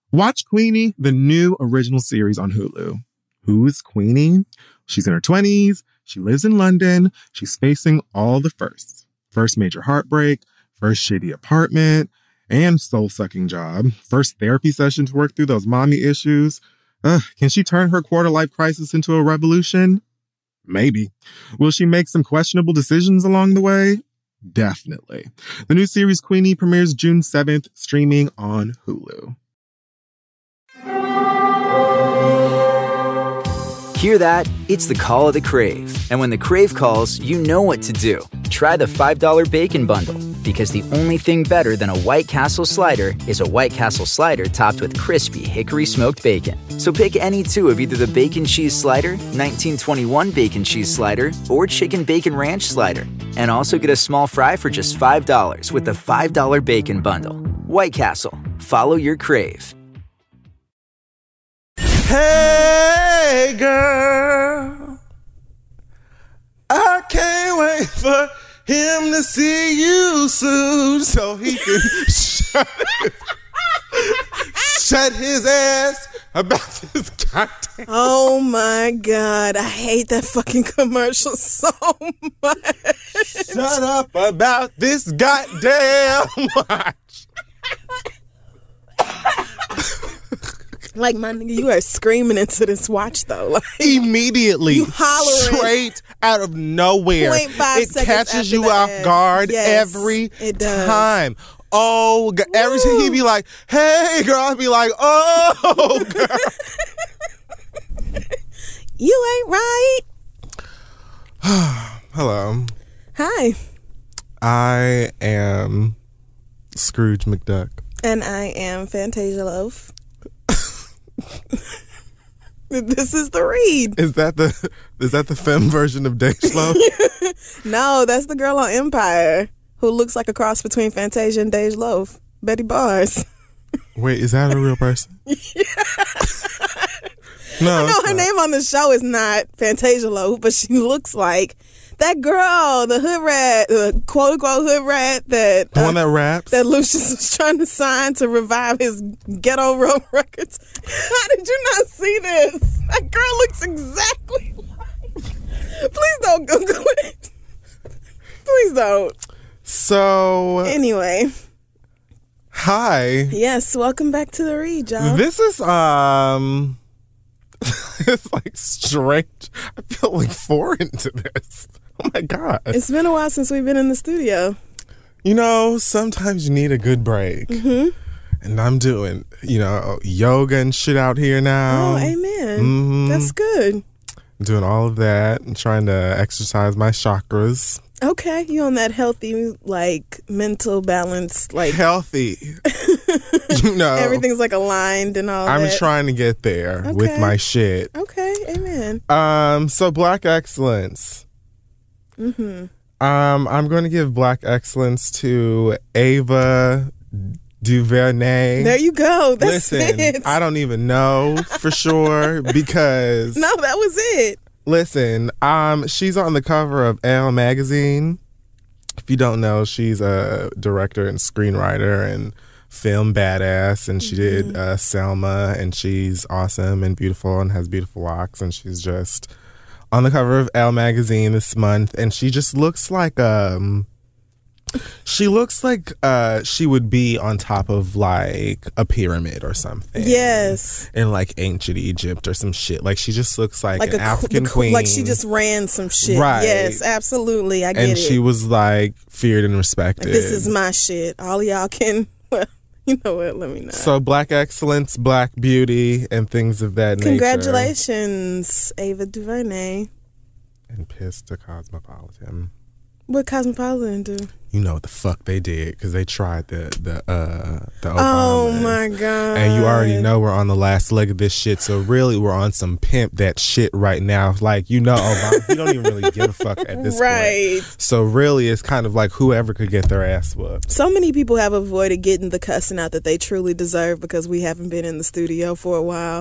Watch Queenie, the new original series on Hulu. Who's Queenie? She's in her 20s. She lives in London. She's facing all the firsts. First major heartbreak, first shitty apartment, and soul-sucking job. First therapy session to work through those mommy issues. Can she turn her quarter-life crisis into a revolution? Maybe. Will she make some questionable decisions along the way? Definitely. The new series Queenie premieres June 7th, streaming on Hulu. Hear that? It's the call of the Crave. And when the Crave calls, you know what to do. Try the $5 Bacon Bundle. Because the only thing better than a White Castle slider is a White Castle slider topped with crispy hickory smoked bacon. So pick any two of either the Bacon Cheese Slider, 1921 Bacon Cheese Slider, or Chicken Bacon Ranch Slider. And also get a small fry for just $5 with the $5 Bacon Bundle. White Castle. Follow your Crave. Hey, girl, I can't wait for him to see you soon so he can shut his ass about this goddamn. Oh my God, I hate that fucking commercial so much. Shut up about this goddamn watch. Like, my nigga, you are screaming into this watch, though. Like, immediately, you hollering. Straight out of nowhere. 0.5 it seconds catches you after off the ad. guard Yes, every it does. time. Oh, God. Every time he'd be like, hey, girl, I'd be like, oh, girl. You ain't right. Hello. Hi. I am Scrooge McDuck. And I am Fantasia Loaf. This is the read. Is that the femme version of Dave Loaf? No, that's the girl on Empire who looks like a cross between Fantasia and Dej Loaf. Betty Bars. Wait, is that a real person? Yeah. No, I know her name on the show is not Fantasia Loaf, but she looks like that girl, the hood rat, the quote unquote hood rat that the one that raps, that Lucius was trying to sign to revive his Ghetto Road Records. How did you not see this? That girl looks exactly like. Please don't Google it. Please don't. So anyway, hi. Yes, welcome back to the read, y'all. This is it's like strange. I feel like foreign to this. Oh my God. It's been a while since we've been in the studio. You know, sometimes you need a good break. Mm-hmm. And I'm doing, yoga and shit out here now. Oh, amen. Mm-hmm. That's good. I'm doing all of that and trying to exercise my chakras. Okay, you on that healthy, like, mental balance, like... Healthy. Everything's, like, aligned and all that. I'm trying to get there with my shit. Okay, amen. So Black Excellence. Mm-hmm. I'm going to give Black Excellence to Ava DuVernay. There you go. That's Listen, it. I don't even know for sure because... No, that was it. Listen, she's on the cover of Elle magazine. If you don't know, she's a director and screenwriter and film badass, and she did Selma, and she's awesome and beautiful and has beautiful locks, and she's just on the cover of Elle magazine this month, and she just looks like she would be on top of like a pyramid or something. Yes. In like ancient Egypt or some shit. Like she just looks like an African queen. Like she just ran some shit. Right. Yes, absolutely. I get it. And she was like feared and respected. Like, this is my shit. All of y'all can, well, you know what? Let me know. So Black Excellence, Black Beauty, and things of that nature. Congratulations, Ava DuVernay. And pissed to Cosmopolitan. What Cosmopolitan do? You know what the fuck they did because they tried the Obamas. Oh my God. And you already know we're on the last leg of this shit. So really, we're on some pimp that shit right now. Like, Obama, we don't even really give a fuck at this point. So really, it's kind of like whoever could get their ass whooped. So many people have avoided getting the cussing out that they truly deserve because we haven't been in the studio for a while.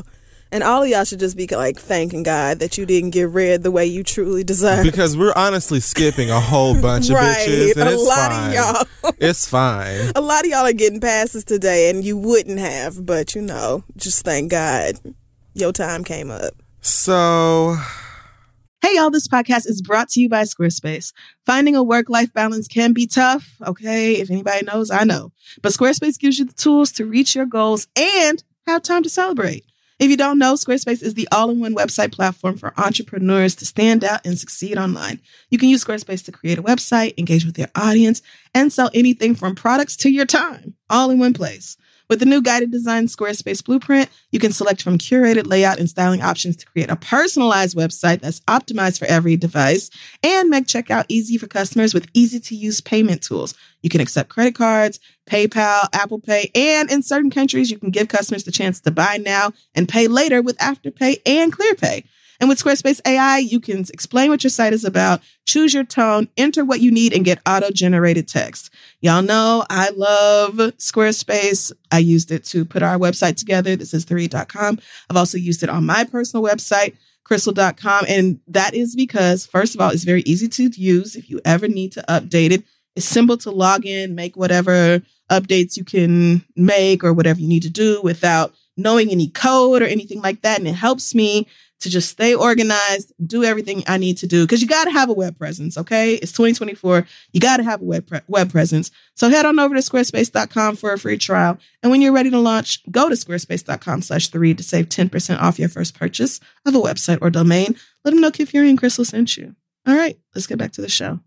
And all of y'all should just be like thanking God that you didn't get read the way you truly deserve. Because we're honestly skipping a whole bunch of Right. bitches. And A it's lot fine. of y'all. It's fine. A lot of y'all are getting passes today, and you wouldn't have, but you know, just thank God your time came up. So, Hey y'all, this podcast is brought to you by Squarespace. Finding a work-life balance can be tough, okay? If anybody knows, I know. But Squarespace gives you the tools to reach your goals and have time to celebrate. If you don't know, Squarespace is the all-in-one website platform for entrepreneurs to stand out and succeed online. You can use Squarespace to create a website, engage with your audience, and sell anything from products to your time, all in one place. With the new guided design Squarespace Blueprint, you can select from curated layout and styling options to create a personalized website that's optimized for every device and make checkout easy for customers with easy-to-use payment tools. You can accept credit cards, PayPal, Apple Pay, and in certain countries, you can give customers the chance to buy now and pay later with Afterpay and ClearPay. And with Squarespace AI, you can explain what your site is about, choose your tone, enter what you need, and get auto-generated text. Y'all know I love Squarespace. I used it to put our website together. This is theread.com. I've also used it on my personal website, crystal.com. And that is because, first of all, it's very easy to use if you ever need to update it. It's simple to log in, make whatever updates you can make or whatever you need to do without knowing any code or anything like that. And it helps me to just stay organized, do everything I need to do. Because you got to have a web presence, okay? It's 2024. You got to have a web presence. So head on over to squarespace.com for a free trial. And when you're ready to launch, go to squarespace.com/theread to save 10% off your first purchase of a website or domain. Let them know Kid Fury and Crystal sent you. All right, let's get back to the show.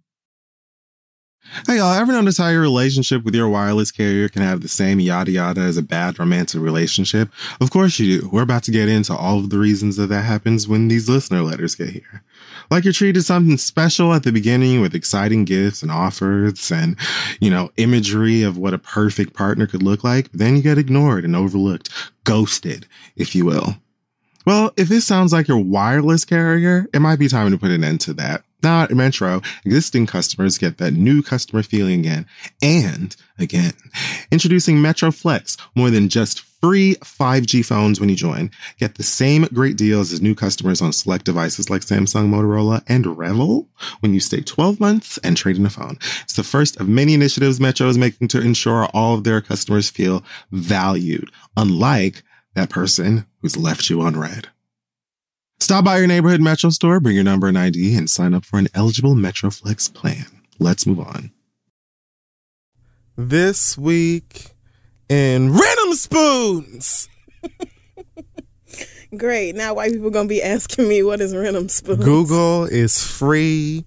Hey, y'all, ever notice how your relationship with your wireless carrier can have the same yada yada as a bad romantic relationship? Of course you do. We're about to get into all of the reasons that happens when these listener letters get here. Like you're treated something special at the beginning with exciting gifts and offers and, imagery of what a perfect partner could look like. But then you get ignored and overlooked, ghosted, if you will. Well, if this sounds like your wireless carrier, it might be time to put an end to that. Now at Metro, existing customers get that new customer feeling again and again. Introducing Metro Flex, more than just free 5G phones when you join. Get the same great deals as new customers on select devices like Samsung, Motorola, and Revel when you stay 12 months and trade in a phone. It's the first of many initiatives Metro is making to ensure all of their customers feel valued, unlike that person who's left you on red. Stop by your neighborhood Metro store, bring your number and ID, and sign up for an eligible Metro Flex plan. Let's move on. this week in Random Spoons. Great. Now white people going to be asking me, what is Random Spoons? Google is free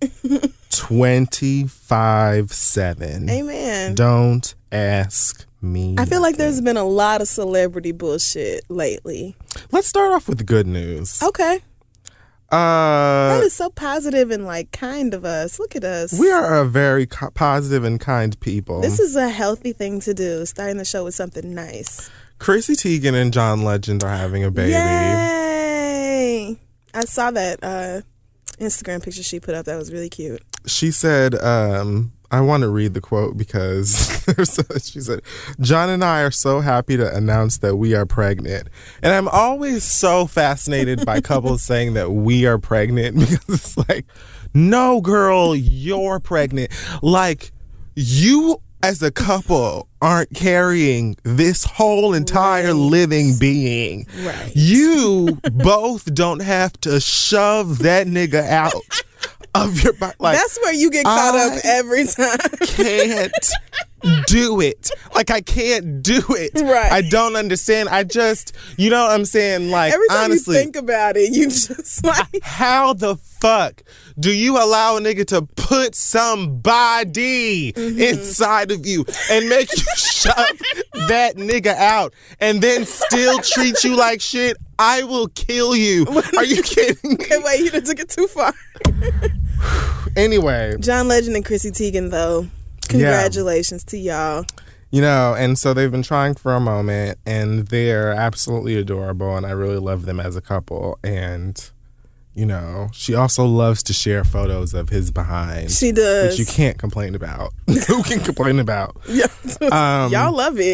24/7. Amen. Don't ask me. I feel like there's been a lot of celebrity bullshit lately. Let's start off with the good news. Okay. That is so positive and kind of us. Look at us. We are a very positive and kind people. This is a healthy thing to do, starting the show with something nice. Chrissy Teigen and John Legend are having a baby. Yay! I saw that Instagram picture she put up. That was really cute. She said, I want to read the quote because she said, John and I are so happy to announce that we are pregnant. And I'm always so fascinated by couples saying that we are pregnant because it's like, no, girl, you're pregnant. Like, you as a couple aren't carrying this whole entire living being. Right. You both don't have to shove that nigga out of your body. That's where you get caught up every time. Can't do it. I can't do it. Right. I don't understand. I just, you know what I'm saying? Every time honestly, you think about it, you just how the fuck do you allow a nigga to put somebody inside of you and make you shove that nigga out and then still treat you like shit? I will kill you. Are you kidding me? Okay, wait, you done took it too far. Anyway. John Legend and Chrissy Teigen, though. Congratulations to y'all. And so they've been trying for a moment, and they're absolutely adorable, and I really love them as a couple. And, she also loves to share photos of his behind. She does. Which you can't complain about. Who can complain about? Yeah. Y'all love it.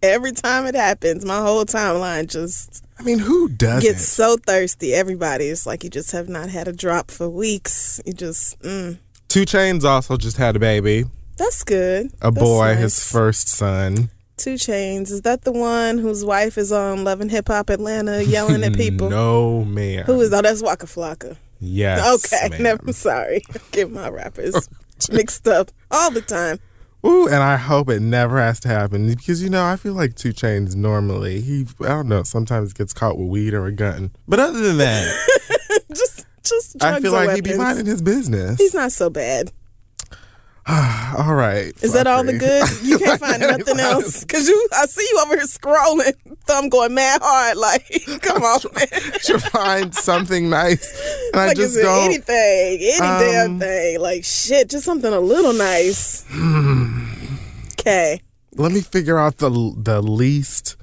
Every time it happens, my whole timeline just I mean, who doesn't? gets so thirsty. Everybody, it's like you just have not had a drop for weeks. You just, 2 Chainz also just had a baby. That's good. A That's boy, nice. his first son. 2 Chainz. Is that the one whose wife is on Love and Hip Hop Atlanta yelling at people? No, ma'am. Who is that? Oh, that's Waka Flocka. Yes, Okay, ma'am. never. Sorry, I get my rappers mixed up all the time. Ooh, and I hope it never has to happen because, you know, I feel like 2 Chainz normally, I don't know, sometimes gets caught with weed or a gun. But other than that, just drugs I feel or like he'd be weapons. minding his business. He's not so bad. All right. Is that all the Fluffy. good? You can't find nothing else? Because I see you over here scrolling, thumb going mad hard. Like, come on, man. To find something nice. And I Like, just is it don't. anything, any damn thing? Like, shit, just something a little nice. Okay. Let me figure out the least.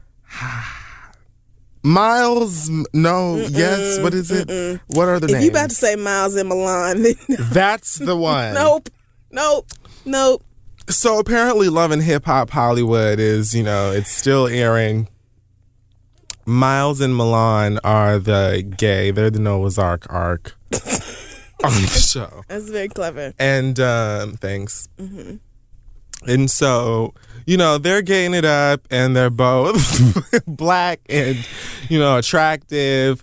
Miles, no, yes, what is it? What are the If names? you about to say Miles and Milan, then That's the one. Nope. So apparently Love and Hip Hop Hollywood is, you know, it's still airing. Miles and Milan are the gay. They're the Noah's Ark on the show. That's very clever. And thanks. Mm-hmm. And so, you know, they're gaying it up and they're both black and, you know, attractive.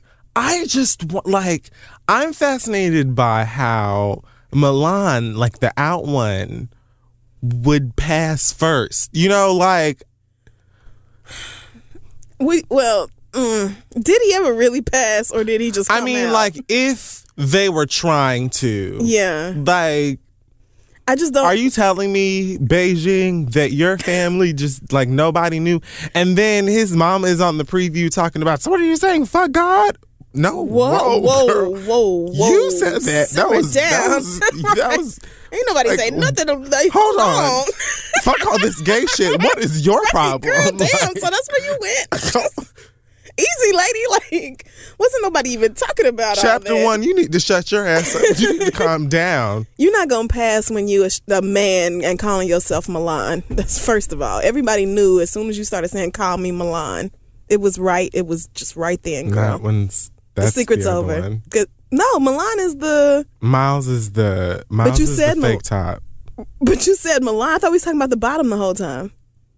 I'm fascinated by how Milan, like the out one, would pass first. You know, like... Did he ever really pass or did he just come out? like, if they were trying to... Yeah. Like... I just don't... Are you telling me, Beijing, that your family just, like, nobody knew? And then his mom is on the preview talking about, so what are you saying, fuck God? No. Whoa. You said that. Simmer That was Ain't nobody like, say nothing. Like, hold on. Fuck all this gay shit. What is your problem? Girl, damn, Like- so that's where you went. Easy, lady. Like, wasn't nobody even talking about Chapter all that. 1, you need to shut your ass up. You need to calm down. You're not going to pass when you a man and calling yourself Milan. That's first of all. Everybody knew as soon as you started saying, call me Milan. It was right. It was just right then, girl. That one's... The That's secret's the other over. one. No, Milan is the... Miles is the fake top. But you said Milan. I thought we was talking about the bottom the whole time.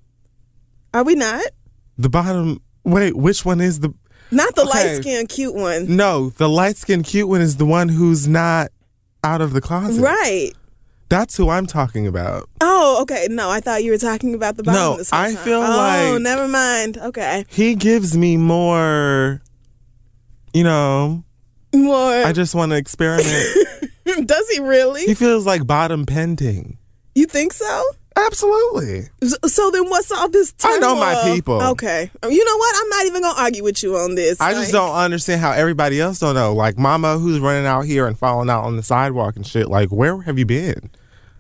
Are we not? The bottom... Wait, which one is the... Not the Okay. light-skinned cute one. No, the light-skinned cute one is the one who's not out of the closet. Right. That's who I'm talking about. Oh, okay. No, I thought you were talking about the bottom No, this whole I time. feel Oh, like- never mind. Okay. He gives me more, you know, More. I just want to experiment. Does he really? He feels like bottom pending. You think so? Absolutely. So then what's all this turmoil? I know my people. Okay. You know what? I'm not even going to argue with you on this. I just don't understand how everybody else don't know. Like Mama who's running out here and falling out on the sidewalk and shit. Like, where have you been?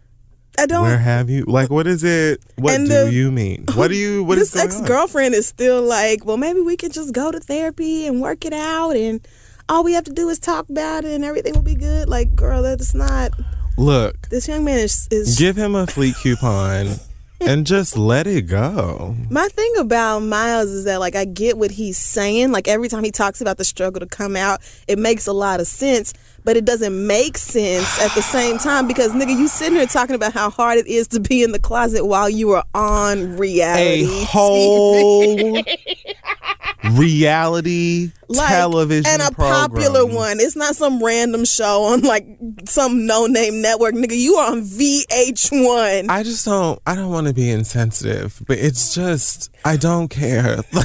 I don't. Where have you? Like, what is it? What And do the- you mean? What is This going on? ex-girlfriend is still like, well, maybe we could just go to therapy and work it out and all we have to do is talk about it and everything will be good. Like, girl, that's not... Look, This young man is give him a fleet coupon and just let it go. My thing about Miles is that, like, I get what he's saying. Like, every time he talks about the struggle to come out, it makes a lot of sense, but it doesn't make sense at the same time because, nigga, you sitting here talking about how hard it is to be in the closet while you are on reality A whole TV. reality Like, television and a program. popular one. It's not some random show on, like, some no-name network. Nigga, you are on VH1. I don't want to be insensitive, but it's just, I don't care. Like,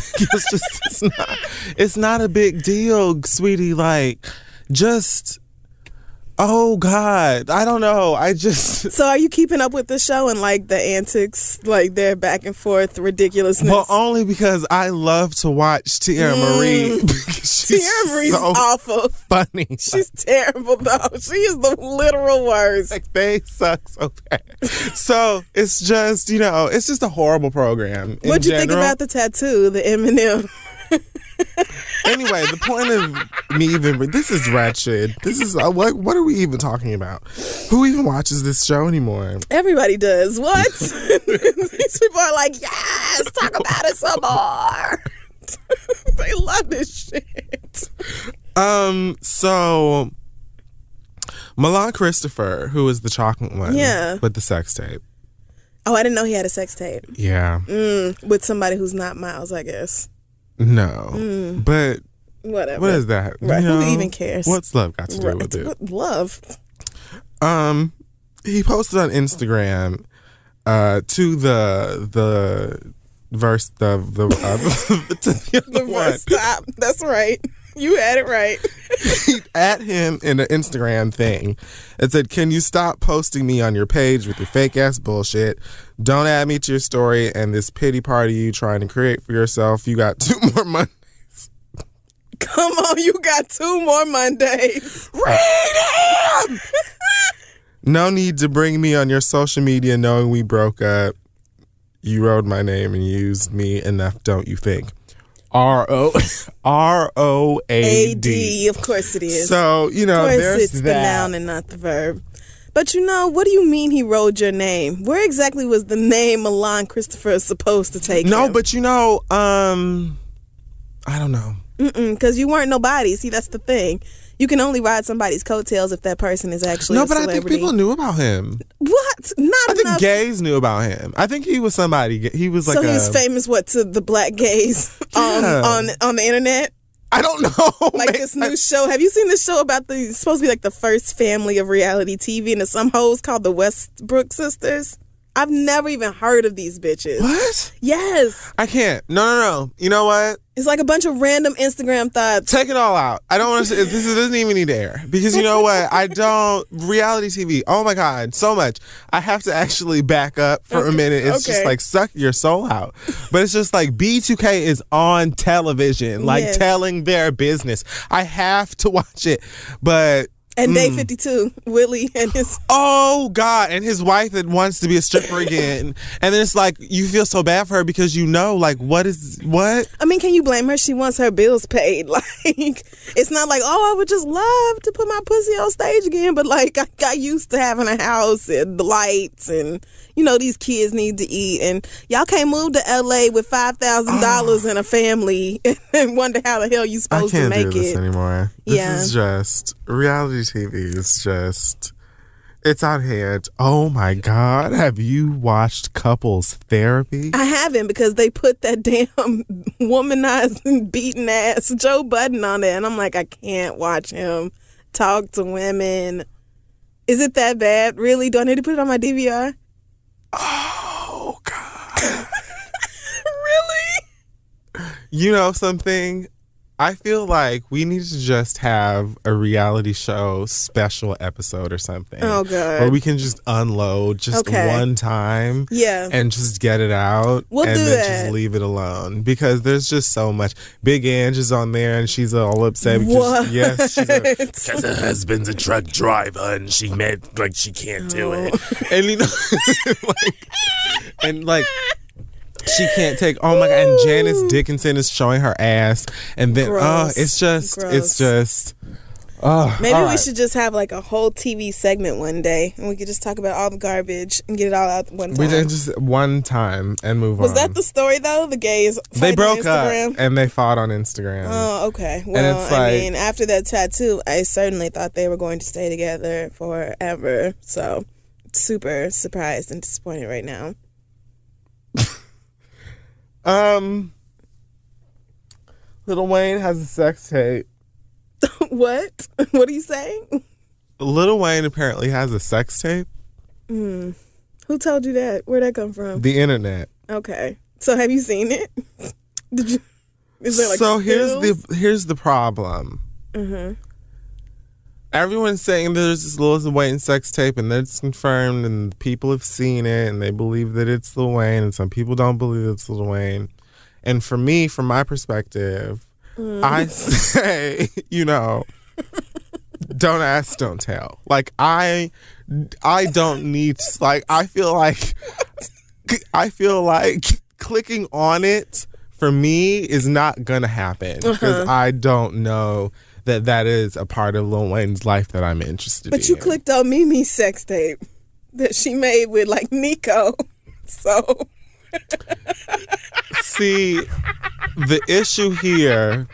it's not a big deal, sweetie. Like, just, oh God, I don't know. So are you keeping up with the show and, like, the antics, like, their back and forth ridiculousness? Well, only because I love to watch Tierra Marie. She's Tierra Marie's so awful. funny. She's terrible, though. She is the literal worst. Like, they suck so bad. So it's just, you know, it's just a horrible program. What'd you think about the tattoo, the Eminem? Anyway, the point of me even. This is wretched. This is what are we even talking about? Who even watches this show anymore? Everybody does. What? These people are like, yes, talk about it some more. They love this shit. So Milan Christopher, who is the chocolate one, Yeah. with the sex tape. Oh, I didn't know he had a sex tape. Yeah. With somebody who's not Miles, I guess. No. But Whatever. what is that? Right. You Who know, even cares? What's love got to do Right. with it? What love? He posted on Instagram to the verse to the other The one. first stop. That's right. You had it right. At him in the Instagram thing. It said, "Can you stop posting me on your page with your fake ass bullshit? Don't add me to your story and this pity party you trying to create for yourself. You got 2 more Mondays." Come on, you got 2 more Mondays. Read him! "No need to bring me on your social media knowing we broke up. You wrote my name and used me enough, don't you think?" R-O-A-D. A-D, of course it is. So, you know, of course there's it's that. the noun and not the verb. But you know, what do you mean he wrote your name? Where exactly was the name Milan Christopher supposed to take No, him? but you know, I don't know. Because you weren't nobody. See, that's the thing. You can only ride somebody's coattails if that person is actually No, a but I celebrity. think people knew about him. What? Not I think enough. gays knew about him. I think he was somebody. He was like So he was famous, what, to the black gays on the internet? I don't know. Like this new show. Have you seen this show about it's supposed to be like the first family of reality TV, and it's some hoes called the Westbrook Sisters? I've never even heard of these bitches. What? Yes. I can't. No. You know what? It's like a bunch of random Instagram thoughts. Take it all out. I don't want to say this doesn't even need to air because you know what? I don't reality TV. Oh my God, so much. I have to actually back up for a minute. It's just like suck your soul out. But it's just like B2K is on television, like telling their business. I have to watch it, but. And Day 52, Willie and his... Oh, God. And his wife that wants to be a stripper again. And then it's like, you feel so bad for her because you know, like, what? I mean, can you blame her? She wants her bills paid. Like, it's not like, oh, I would just love to put my pussy on stage again. But, like, I got used to having a house and the lights and, you know, these kids need to eat. And y'all can't move to L.A. with $5,000 and a family and wonder how the hell you supposed to make it. I can't do this anymore. Yeah. This is just... Reality TV is just... It's out here. Oh, my God. Have you watched Couples Therapy? I haven't because they put that damn womanizing, beaten ass Joe Budden on there. And I'm like, I can't watch him talk to women. Is it that bad? Really? Do I need to put it on my DVR? Oh, God. Really? You know something? I feel like we need to just have a reality show special episode or something. Oh, God. Where we can just unload just one time. Yeah. And just get it out. We'll and do then that. just leave it alone. Because there's just so much. Big Ange is on there and she's all upset because, because her husband's a truck driver and she meant like she can't do it. And you know, she can't take. Oh my God! And Janice Dickinson is showing her ass, and then it's just. Maybe we should just have like a whole TV segment one day, and we could just talk about all the garbage and get it all out one time. We did just one time and move on. Was that the story though? The gays they broke on Instagram? up and they fought on Instagram. Oh, okay. Well, and it's like, I mean, after that tattoo, I certainly thought they were going to stay together forever. So, super surprised and disappointed right now. Lil Wayne has a sex tape. What? What are you saying? Lil Wayne apparently has a sex tape. Who told you that? Where'd that come from? The internet. Okay. So have you seen it? Did you? Is there like so stills? here's the problem. Mm-hmm. Everyone's saying there's this Lil Wayne sex tape and that's confirmed and people have seen it and they believe that it's Lil Wayne and some people don't believe it's Lil Wayne. And for me, from my perspective, I say, you know, don't ask, don't tell. Like I don't need, like, I feel like clicking on it for me is not gonna happen because I don't know that is a part of Lil Wayne's life that I'm interested in. But you clicked on Mimi's sex tape that she made with like Nico. So see, the issue here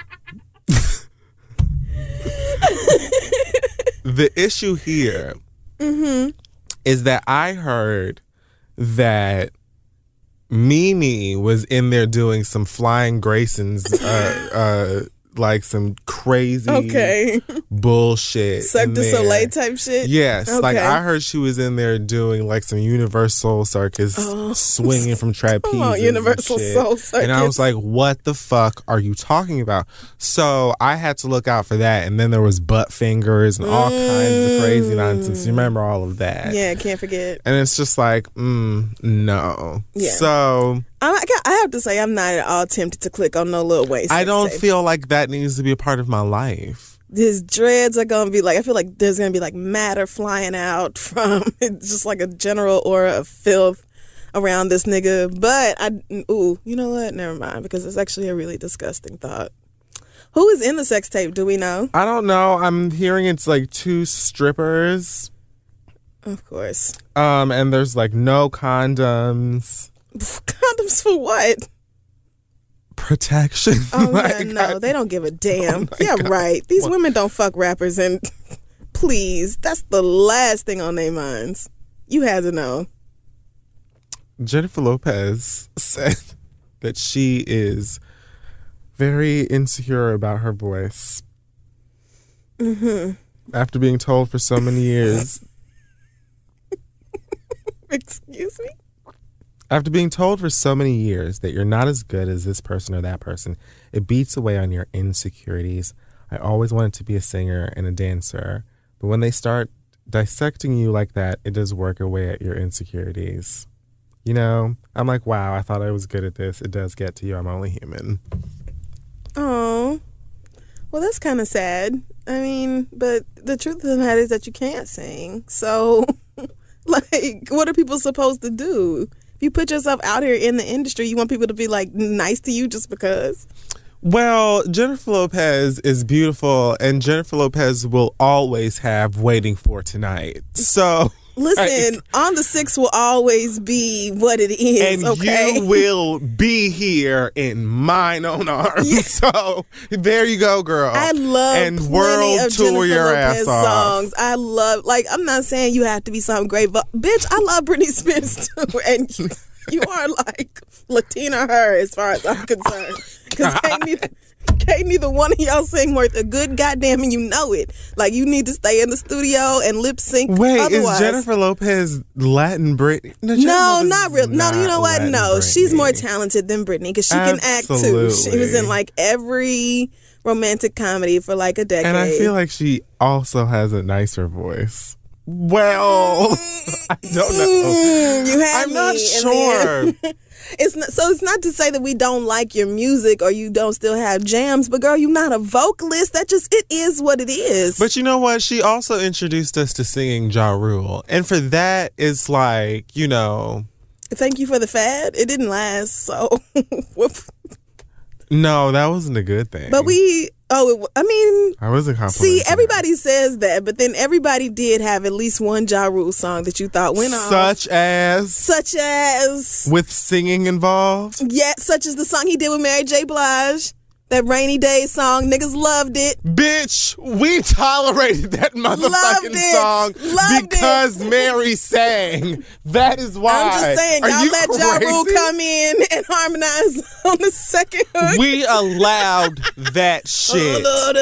is that I heard that Mimi was in there doing some Flying Graysons, like some crazy bullshit. Cirque du Soleil type shit? Yes. Okay. Like I heard she was in there doing like some Universal Circus swinging from trapeze. Universal Soul Circus. And I was like, what the fuck are you talking about? So I had to look out for that. And then there was butt fingers and all kinds of crazy nonsense. You remember all of that? Yeah, can't forget. And it's just like, no. Yeah. So I have to say, I'm not at all tempted to click on no Lil Wayne. I don't feel like that needs to be a part of my life. His dreads are going to be like, I feel like there's going to be like matter flying out from it's just like a general aura of filth around this nigga. But you know what? Never mind, because it's actually a really disgusting thought. Who is in the sex tape? Do we know? I don't know. I'm hearing it's like 2 strippers. Of course. And there's like no condoms. Condoms for what? Protection. Oh, like, yeah, no, they don't give a damn. Oh yeah, God. right. These women don't fuck rappers, and please, that's the last thing on their minds. You had to know. Jennifer Lopez said that she is very insecure about her voice. Mm-hmm. After being told for so many years. Excuse me? After being told for so many years that you're not as good as this person or that person, it beats away on your insecurities. I always wanted to be a singer and a dancer, but when they start dissecting you like that, it does work away at your insecurities. You know, I'm like, wow, I thought I was good at this. It does get to you. I'm only human. Oh, well, that's kind of sad. I mean, but the truth of the matter is that you can't sing. So, like, what are people supposed to do? If you put yourself out here in the industry, you want people to be, like, nice to you just because? Well, Jennifer Lopez is beautiful, and Jennifer Lopez will always have Waiting for Tonight. So... Listen, On the 6 will always be what it is, and okay? you will be here in mine own arms. Yeah. So there you go, girl. I love and plenty world of tour Jennifer your Lopez ass off. songs. I love, like, I'm not saying you have to be something great, but bitch, I love Britney Spears too, and you are like Latina her as far as I'm concerned. Because can't neither one of y'all sing worth a good goddamn, and you know it. Like, you need to stay in the studio and lip sync. Wait, otherwise. is Jennifer Lopez Latin Britney? No, not really. No, you know what? Latin No, Britney. she's more talented than Britney because she can act too. She Absolutely. was in like every romantic comedy for like a decade. And I feel like she also has a nicer voice. Well, I don't know. You had I'm me, not and sure. then- it's not to say that we don't like your music or you don't still have jams, but girl, you're not a vocalist. It is what it is. But you know what? She also introduced us to singing Ja Rule. And for that, it's like, you know... Thank you for the fad. It didn't last, so... No, that wasn't a good thing. But I wasn't complimenting. see, everybody says that, but then everybody did have at least one Ja Rule song that you thought went off. Such as... With singing involved? Yeah, such as the song he did with Mary J. Blige. That Rainy Day song. Niggas loved it. Bitch, we tolerated that motherfucking song because Mary sang. That is why. I'm just saying, Are y'all you let Ja Rule crazy? come in and harmonize on the second hook. We allowed that shit.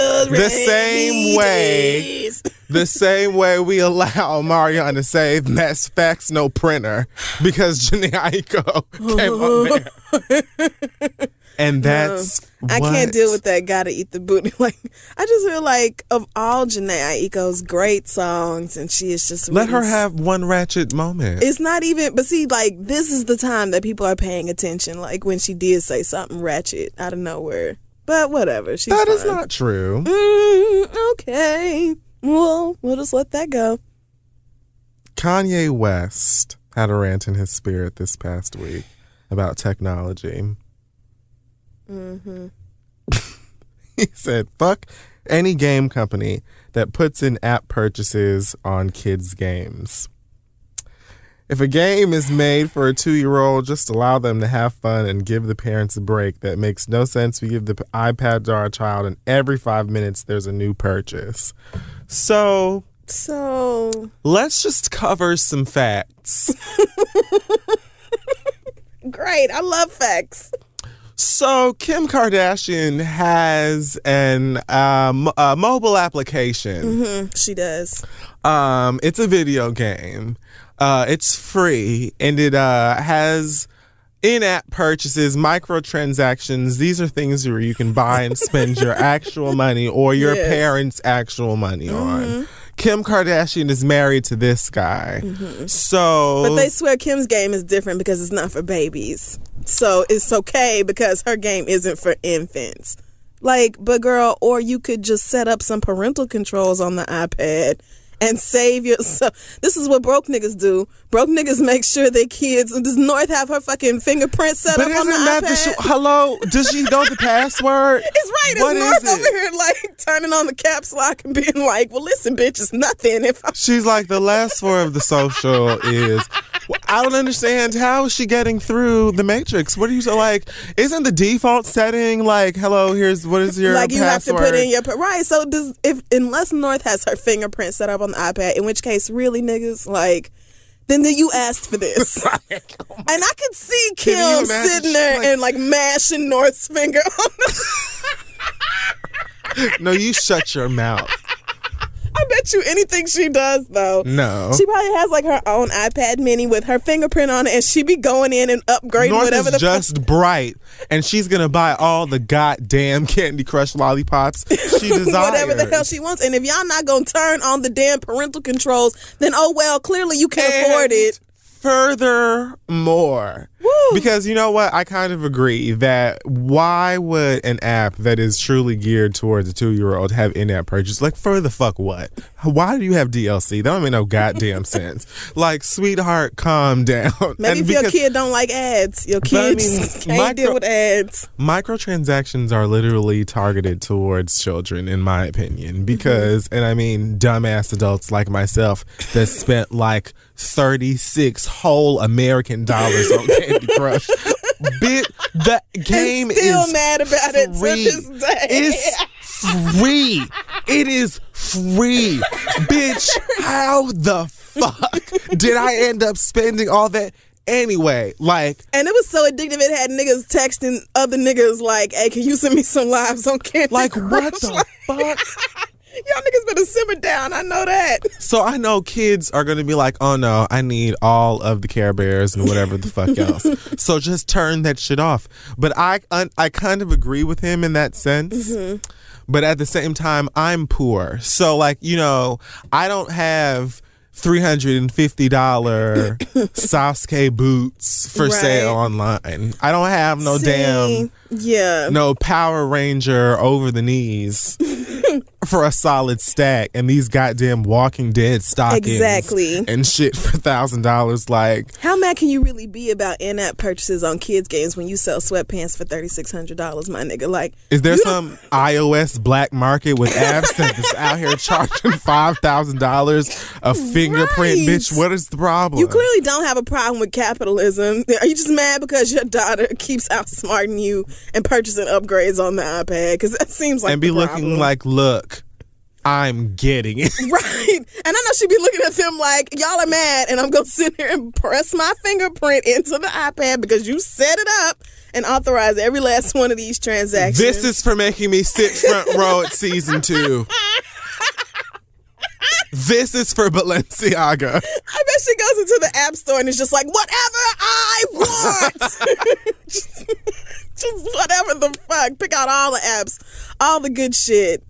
The same way we allow Mariana to say that's fax no printer because Jhené Aiko came on there. And that's I can't deal with that. Gotta eat the booty. Like, I just feel like of all Jhené Aiko's great songs, and she is just let her have one ratchet moment. It's not even, but see, like, this is the time that people are paying attention. Like when she did say something ratchet out of nowhere. But whatever, she's That is fine. not true. Okay, well, we'll just let that go. Kanye West had a rant in his spirit this past week about technology. Mm-hmm. He said, fuck any game company that puts in app purchases on kids' games. If a game is made for a 2-year-old, just allow them to have fun and give the parents a break. That makes no sense. We give the iPad to our child, and every 5 minutes there's a new purchase. So let's just cover some facts. Great. I love facts. So Kim Kardashian has a mobile application. She does. It's a video game. It's free, and it has in-app purchases, microtransactions. These are things where you can buy and spend your actual money or your parents' actual money on. Kim Kardashian is married to this guy. So, but they swear Kim's game is different because it's not for babies. So it's okay because her game isn't for infants. Like, but girl, or you could just set up some parental controls on the iPad and save yourself. This is what broke niggas do. Broke niggas make sure their kids. Does North have her fucking fingerprint set up on the iPad? But isn't that hello? Does she know the password? It's right. What it's North over here like turning on the caps lock and being like, well, listen, bitch, it's nothing. She's like, the last four of the social is... I don't understand. How is she getting through the matrix? What are you so like? Isn't the default setting like, hello, what is your like you password? have to put in your right? So unless North has her fingerprint set up on the iPad, in which case, really niggas like, then you asked for this. And I could see Kim sitting there and like mashing North's finger on the... No, you shut your mouth. I bet you anything she does, though. No. She probably has like her own iPad mini with her fingerprint on it, and she be going in and upgrading North whatever is just bright, and she's going to buy all the goddamn Candy Crush lollipops she desires. Whatever the hell she wants. And if y'all not going to turn on the damn parental controls, then oh well, clearly you can afford it. Furthermore, because you know what? I kind of agree that why would an app that is truly geared towards a 2-year-old have in-app purchase? Like, for the fuck what? Why do you have DLC? That don't make no goddamn sense. Like, sweetheart, calm down. Maybe if your kid don't like ads. Your kids can't deal with ads. Microtransactions are literally targeted towards children, in my opinion. Because, and I mean, dumbass adults like myself that spent like 36 whole American dollars on Candy Crush. The game is still mad about it to this day. It's free. It is free. Bitch, how the fuck did I end up spending all that? Anyway, like... And it was so addictive, it had niggas texting other niggas like, hey, can you send me some lives on Candy Like, Crush? what the fuck? Y'all niggas better simmer down. I know that. So I know kids are going to be like, oh no, I need all of the Care Bears and whatever the fuck else. So just turn that shit off. But I kind of agree with him in that sense. But at the same time, I'm poor. So like, you know, I don't have $350 Sasuke boots for sale online. I don't have no no Power Ranger over the knees for a solid stack, and these goddamn Walking Dead stockings and shit for $1,000. Like, how mad can you really be about in-app purchases on kids games when you sell sweatpants for $3,600, my nigga? Like, is there some iOS black market with apps that's out here charging $5,000 a fingerprint, bitch? What is the problem? You clearly don't have a problem with capitalism. Are you just mad because your daughter keeps outsmarting you and purchasing upgrades on the iPad? Because that seems like and be looking like, look, I'm getting it. Right. And I know she'd be looking at them like, y'all are mad, and I'm going to sit here and press my fingerprint into the iPad because you set it up and authorize every last one of these transactions. This is for making me sit front row at season 2. This is for Balenciaga. I bet she goes into the app store and is just like, whatever I want. just whatever the fuck. Pick out all the apps, all the good shit.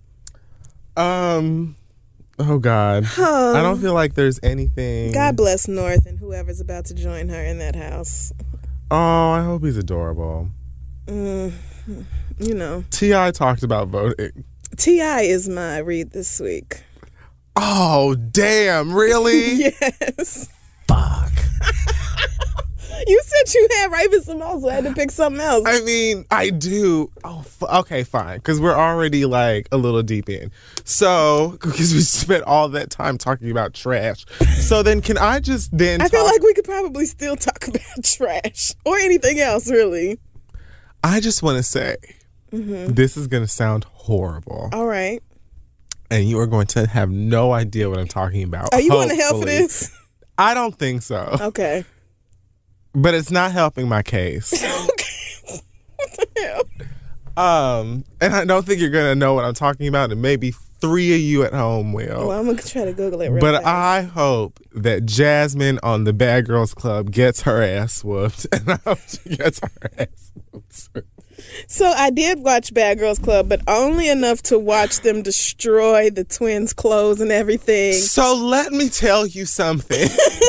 Oh God. I don't feel like there's anything. God bless North and whoever's about to join her in that house. Oh, I hope he's adorable. You know. T.I. talked about voting. T.I. is my read this week. Oh, damn, really? Yes. Fuck. You said you had Raven-Symoné, so I had to pick something else. I mean, I do. Oh, okay, fine. Because we're already like a little deep in. So, because we spent all that time talking about trash. So then can I just then I feel like we could probably still talk about trash or anything else, really. I just want to say, this is going to sound horrible. All right. And you are going to have no idea what I'm talking about. Are you going to hell for this? I don't think so. Okay. But it's not helping my case. Okay. What the hell? And I don't think you're going to know what I'm talking about, and maybe 3 of you at home will. Well, I'm going to try to Google it real But fast. I hope that Jasmine on the Bad Girls Club gets her ass whooped. And I hope she gets her ass whooped. So I did watch Bad Girls Club, but only enough to watch them destroy the twins' clothes and everything. So let me tell you something.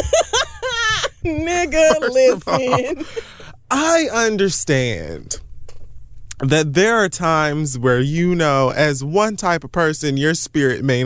Nigga, listen. I understand that there are times where, you know, as one type of person, your spirit may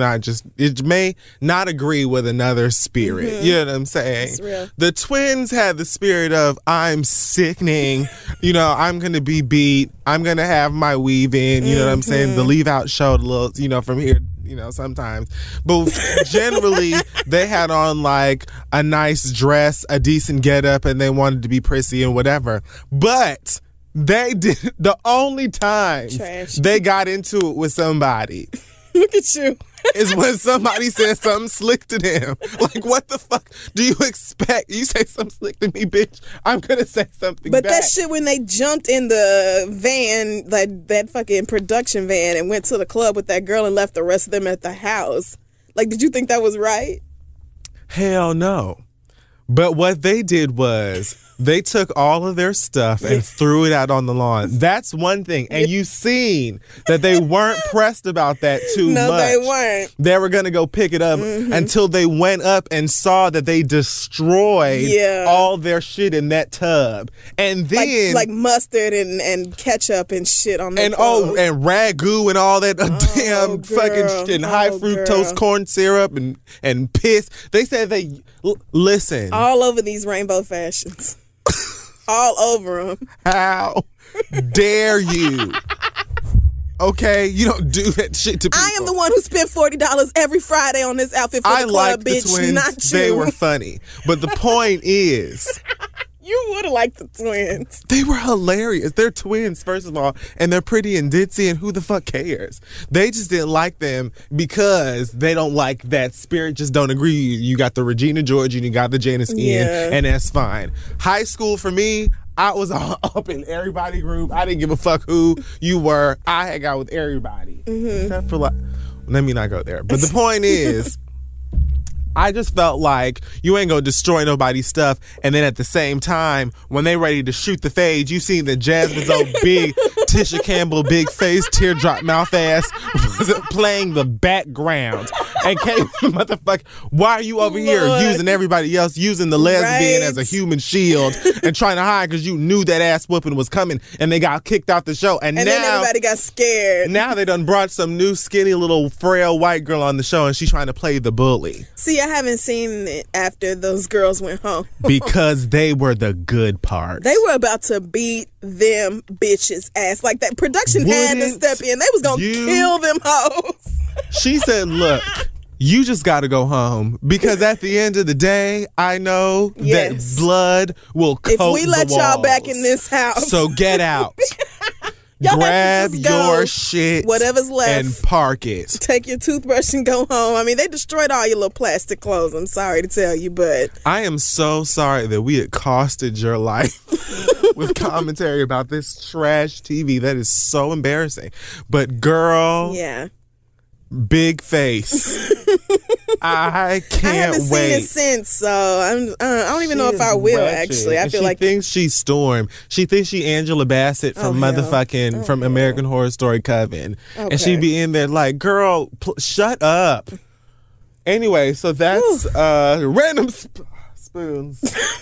not agree with another spirit. You know what I'm saying? It's real. The twins had the spirit of, I'm sickening, you know, I'm going to be beat, I'm going to have my weave in, you know what I'm saying? The leave out showed a little, you know, from here, you know, sometimes. But generally, they had on like a nice dress, a decent getup, and they wanted to be prissy and whatever. But they did, the only time Trash. they got into it with somebody Look at you. is when somebody said something slick to them. Like, what the fuck do you expect? You say something slick to me, bitch, I'm gonna say something But back. that shit when they jumped in the van, that fucking production van, and went to the club with that girl and left the rest of them at the house. Like, did you think that was right? Hell no. But what they did was they took all of their stuff and threw it out on the lawn. That's one thing. And you seen that they weren't pressed about that too No, much. they weren't. They were going to go pick it up until they went up and saw that they destroyed all their shit in that tub. And then Like mustard and ketchup and shit on their and clothes. and ragu and all that damn fucking shit, and high fructose girl. corn syrup and piss. They said listen. All over these rainbow fashions. All over them. How dare you? Okay, you don't do that shit to people. I am the one who spent $40 every Friday on this outfit for the club, like bitch, the twins. not you. They were funny. But the point is, You would have liked the twins. they were hilarious. They're twins, first of all, and they're pretty and ditzy, and who the fuck cares? They just didn't like them because they don't like that spirit, just don't agree. You got the Regina George and you got the Janice Ian, and that's fine. High school for me, I was all up in everybody group. I didn't give a fuck who you were. I hang out with everybody. Except for let me not go there. But the point is, I just felt like you ain't gonna destroy nobody's stuff, and then at the same time, when they ready to shoot the fade, you seen that Jasmine's old big Tisha Campbell, big face, teardrop mouth ass was playing the background. And came, motherfucker, why are you over here using everybody else, using the lesbian as a human shield and trying to hide because you knew that ass whooping was coming, and they got kicked out the show, and now then everybody got scared. Now they done brought some new skinny little frail white girl on the show, and she's trying to play the bully. See, I haven't seen it after those girls went home. Because they were the good part. They were about to beat them bitches ass. Like that production had to step in. They was gonna kill them hoes. She said, look, you just got to go home, because at the end of the day, I know that blood will coat if we let the y'all walls. back in this house. So get out. Grab your shit, whatever's left, and park it. Take your toothbrush and go home. I mean, they destroyed all your little plastic clothes. I'm sorry to tell you, but I am so sorry that we accosted your life with commentary about this trash TV. That is so embarrassing. But girl, big face. I can't I haven't wait. seen it since, so I don't even know if I will. Wretched. Actually, I And feel she like thinks she's Storm. She thinks she Angela Bassett from from American Horror Story Coven, and she be in there like, girl, shut up. Anyway, so that's random spoons.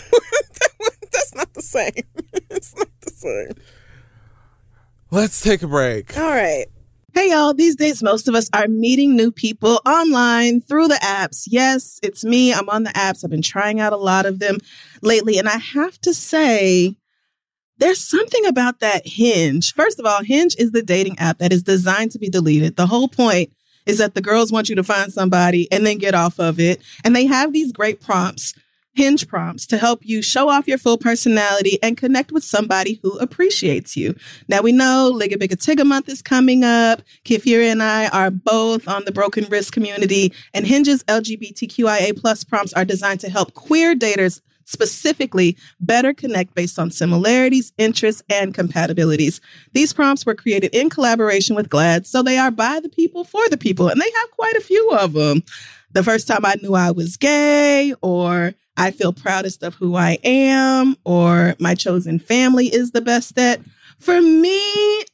That's not the same. It's not the same. Let's take a break. All right. Hey, y'all. These days, most of us are meeting new people online through the apps. Yes, it's me. I'm on the apps. I've been trying out a lot of them lately. And I have to say, there's something about that Hinge. First of all, Hinge is the dating app that is designed to be deleted. The whole point is that the girls want you to find somebody and then get off of it. And they have these great prompts, Hinge prompts, to help you show off your full personality and connect with somebody who appreciates you. Now, we know Ligga Bigga Tigga month is coming up. Kifira and I are both on the Broken Wrist community, and Hinge's LGBTQIA plus prompts are designed to help queer daters specifically better connect based on similarities, interests, and compatibilities. These prompts were created in collaboration with GLAAD, so they are by the people for the people, and they have quite a few of them. The first time I knew I was gay, or I feel proudest of who I am, or my chosen family is the best at. For me,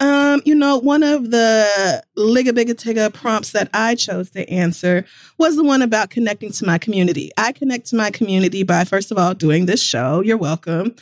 one of the Ligga Bigga Tigga prompts that I chose to answer was the one about connecting to my community. I connect to my community by, first of all, doing this show. You're welcome.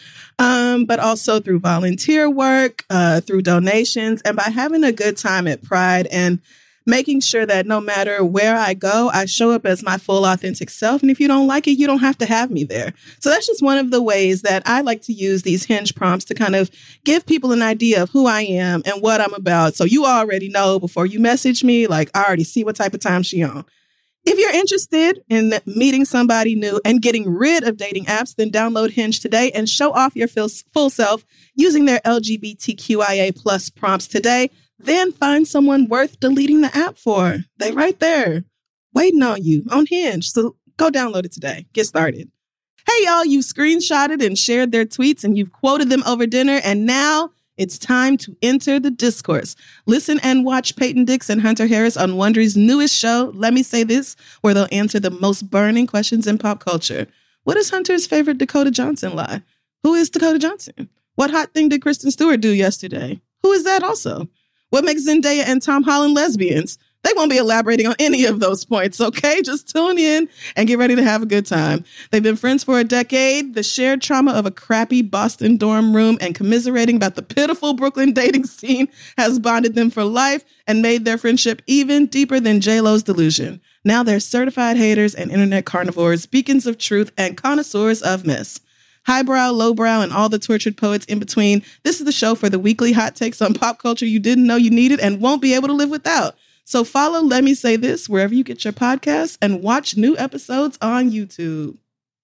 But also through volunteer work, through donations, and by having a good time at Pride and making sure that no matter where I go, I show up as my full authentic self. And if you don't like it, you don't have to have me there. So that's just one of the ways that I like to use these Hinge prompts to kind of give people an idea of who I am and what I'm about. So you already know before you message me, like, I already see what type of time she on. If you're interested in meeting somebody new and getting rid of dating apps, then download Hinge today and show off your full self using their LGBTQIA plus prompts today. Then find someone worth deleting the app for. They right there, waiting on you on Hinge. So go download it today. Get started. Hey, y'all, you screenshotted and shared their tweets and you've quoted them over dinner. And now it's time to enter the discourse. Listen and watch Peyton Dix and Hunter Harris on Wondery's newest show, Let Me Say This, where they'll answer the most burning questions in pop culture. What is Hunter's favorite Dakota Johnson lie? Who is Dakota Johnson? What hot thing did Kristen Stewart do yesterday? Who is that also? What makes Zendaya and Tom Holland lesbians? They won't be elaborating on any of those points, okay? Just tune in and get ready to have a good time. They've been friends for a decade. The shared trauma of a crappy Boston dorm room and commiserating about the pitiful Brooklyn dating scene has bonded them for life and made their friendship even deeper than J-Lo's delusion. Now they're certified haters and internet carnivores, beacons of truth and connoisseurs of mess. Highbrow, lowbrow, and all the tortured poets in between. This is the show for the weekly hot takes on pop culture you didn't know you needed and won't be able to live without. So follow Let Me Say This wherever you get your podcasts and watch new episodes on YouTube.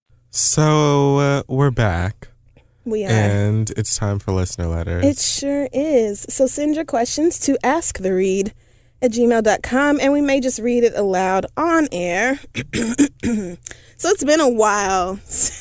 So we're back. We are. And it's time for listener letters. It sure is. So send your questions to asktheread@gmail.com and we may just read it aloud on air. So it's been a while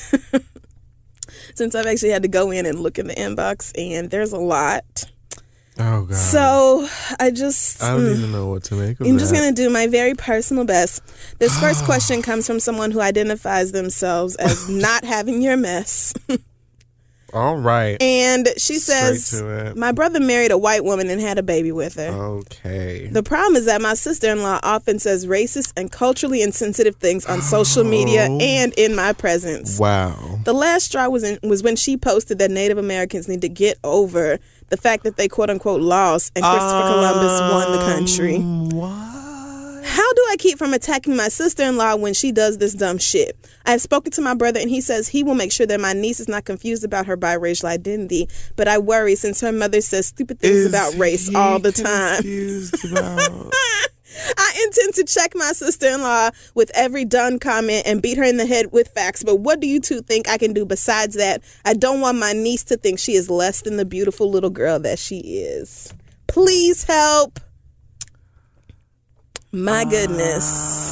since I've actually had to go in and look in the inbox, and there's a lot. Oh, God. So I don't even know what to make of I'm just going to do my very personal best. This first question comes from someone who identifies themselves as not having your mess. All right. And she says, my brother married a white woman and had a baby with her. Okay. The problem is that my sister-in-law often says racist and culturally insensitive things on social media and in my presence. Wow. The last straw was when she posted that Native Americans need to get over the fact that they quote-unquote lost and Christopher Columbus won the country. What? How do I keep from attacking my sister-in-law when she does this dumb shit? I have spoken to my brother and he says he will make sure that my niece is not confused about her biracial identity. But I worry since her mother says stupid things about race all the time. I intend to check my sister-in-law with every done comment and beat her in the head with facts. But what do you two think I can do besides that? I don't want my niece to think she is less than the beautiful little girl that she is. Please help. My goodness.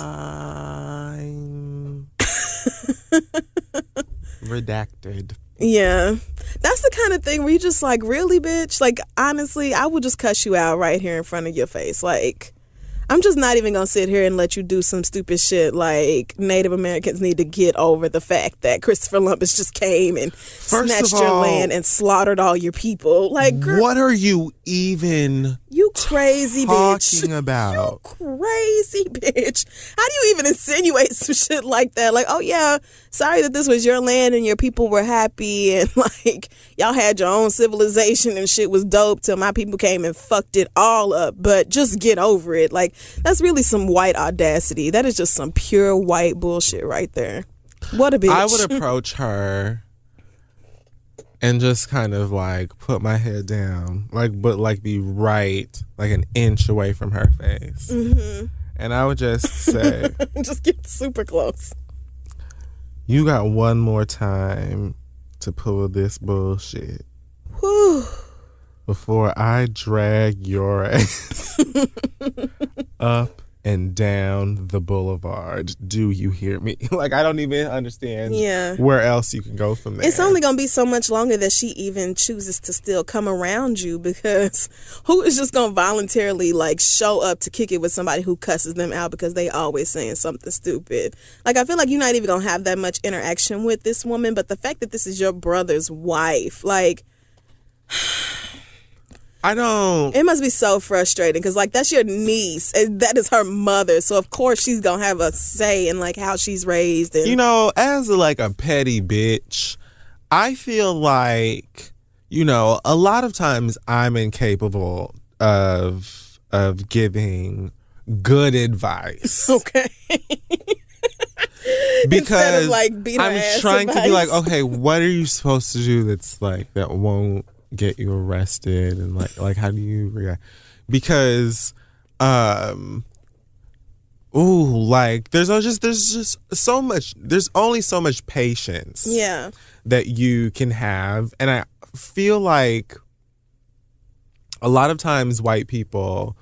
Redacted. Yeah. That's the kind of thing where you just like, really, bitch? Like, honestly, I would just cuss you out right here in front of your face. Like, I'm just not even going to sit here and let you do some stupid shit like Native Americans need to get over the fact that Christopher Columbus just came and snatched your land and slaughtered all your people. Like, girl, what are you even You crazy bitch. Talking about. You crazy bitch. How do you even insinuate some shit like that? Like, oh yeah, sorry that this was your land and your people were happy and like y'all had your own civilization and shit was dope till my people came and fucked it all up. But just get over it. Like, that's really some white audacity. That is just some pure white bullshit right there. What a bitch. I would approach her and just kind of like put my head down, but be right like an inch away from her face. Mm-hmm. And I would just say, just get super close. You got one more time to pull this bullshit. Whew. Before I drag your ass up and down the boulevard. Do you hear me? Like, I don't even understand where else you can go from there. It's only going to be so much longer that she even chooses to still come around you, because who is just going to voluntarily like show up to kick it with somebody who cusses them out because they always saying something stupid? Like, I feel like you're not even going to have that much interaction with this woman, but the fact that this is your brother's wife, like... It must be so frustrating because, like, that's your niece and that is her mother. So, of course, she's going to have a say in, like, how she's raised. And... You know, as, like, a petty bitch, I feel like, you know, a lot of times I'm incapable of giving good advice. Okay. Because of, like, beat her I'm ass trying advice. to be like, okay, what are you supposed to do that's, like, that won't get you arrested, and like how do you react? Because like there's just so much, there's only so much patience that you can have. And I feel like a lot of times white people,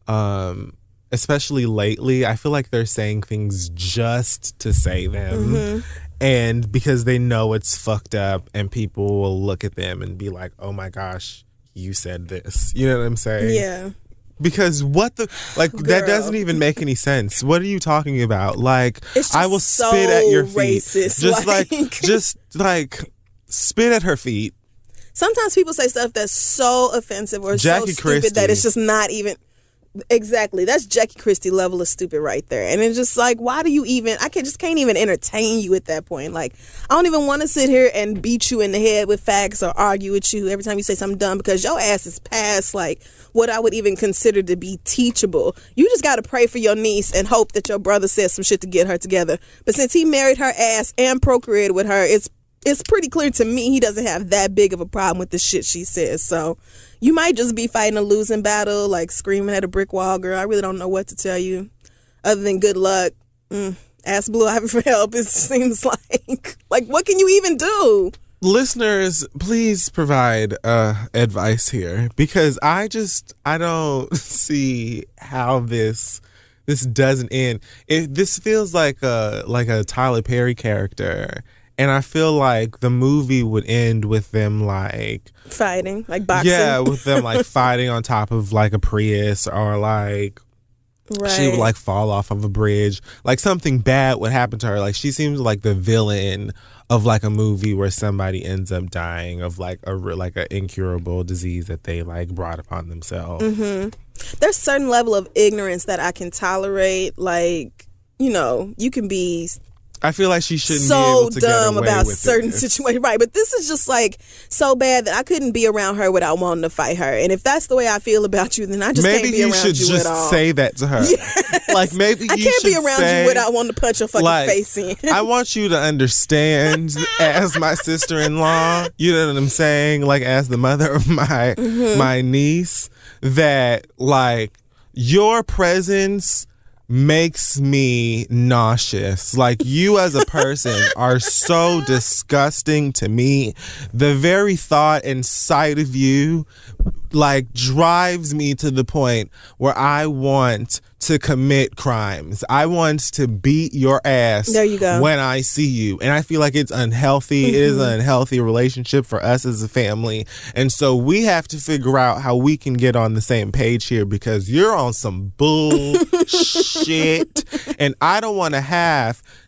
especially lately, I feel like they're saying things just to say them. Mm-hmm. And because they know it's fucked up, and people will look at them and be like, oh my gosh, you said this. You know what I'm saying? Yeah. Because what the, like, that doesn't even make any sense. What are you talking about? Like, I will spit at your feet. Racist. Just spit at her feet. Sometimes people say stuff that's so offensive or Jackie so stupid Christie. that it's just not even... Exactly. That's Jackie Christie level of stupid right there. And it's just like, why do you even... I can't even entertain you at that point. Like, I don't even want to sit here and beat you in the head with facts or argue with you every time you say something dumb, because your ass is past, like, what I would even consider to be teachable. You just got to pray for your niece and hope that your brother says some shit to get her together. But since he married her ass and procreated with her, it's pretty clear to me he doesn't have that big of a problem with the shit she says. So you might just be fighting a losing battle, like screaming at a brick wall, girl. I really don't know what to tell you other than good luck. Ask Blue Ivy for help. It seems like what can you even do? Listeners, please provide advice here, because I don't see how this doesn't end. This feels like a Tyler Perry character. And I feel like the movie would end with them like fighting, like boxing. Yeah, with them like fighting on top of like a Prius, or like she would like fall off of a bridge. Like something bad would happen to her. Like she seems like the villain of like a movie where somebody ends up dying of like an incurable disease that they like brought upon themselves. Mm-hmm. There's a certain level of ignorance that I can tolerate. Like, you know, you can be... I feel like she shouldn't so be able to dumb get away about with certain it. situations, right? But this is just like so bad that I couldn't be around her without wanting to fight her. And if that's the way I feel about you, then I just can't be around you at all. Maybe you should just say that to her. Yes. Like maybe I can't be around you without wanting to punch your fucking face in. I want you to understand, as my sister-in-law, you know what I'm saying, like as the mother of my niece, that like your presence makes me nauseous. Like you as a person are so disgusting to me. The very thought and sight of you like drives me to the point where I want to commit crimes. I want to beat your ass. There you go. When I see you. And I feel like it's unhealthy. Mm-hmm. It is an unhealthy relationship for us as a family. And so we have to figure out how we can get on the same page here, because you're on some bullshit. And I don't want to have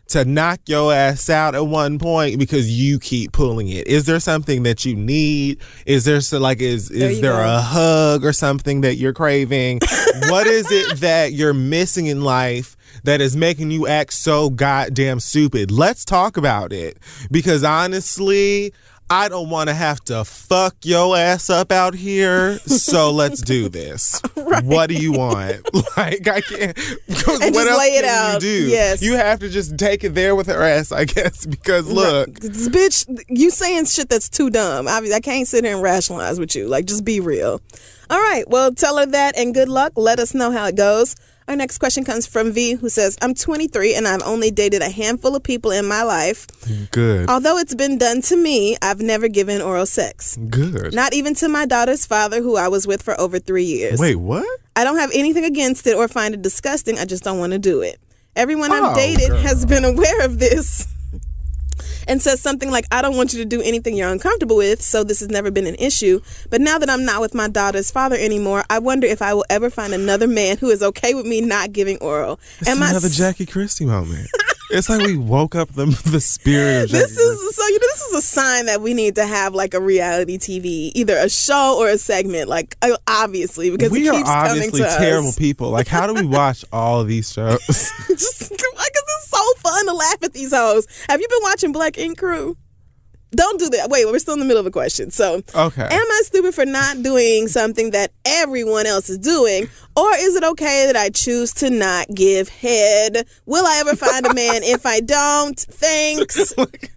to knock your ass out at one point because you keep pulling it? Is there something that you need? Is there is there a hug or something that you're craving? What is it that you're missing in life that is making you act so goddamn stupid? Let's talk about it, because honestly, I don't want to have to fuck your ass up out here, so let's do this. Right. What do you want? Like, I can't. And what else lay it out. You do? Yes. You have to just take it there with her ass, I guess, because look. This bitch, you saying shit that's too dumb. I can't sit here and rationalize with you. Like, just be real. All right, well, tell her that and good luck. Let us know how it goes. Our next question comes from V, who says, I'm 23 and I've only dated a handful of people in my life. Good. Although it's been done to me, I've never given oral sex. Good. Not even to my daughter's father, who I was with for over 3 years. Wait, what? I don't have anything against it or find it disgusting. I just don't want to do it. Everyone I've dated has been aware of this and says something like, I don't want you to do anything you're uncomfortable with, so this has never been an issue. But now that I'm not with my daughter's father anymore, I wonder if I will ever find another man who is okay with me not giving oral. It's another Jackie Christie moment. It's like we woke up the spirit of Jackie Christie. This is a sign that we need to have like a reality TV, either a show or a segment, like obviously, because we it keeps are obviously coming to terrible us. people. Like, how do we watch all of these shows? Just because it's so fun to laugh at these hoes. Have you been watching Black Ink Crew? Don't do that. Wait, we're still in the middle of a question. So, okay. Am I stupid for not doing something that everyone else is doing? Or is it okay that I choose to not give head? Will I ever find a man if I don't? Thanks.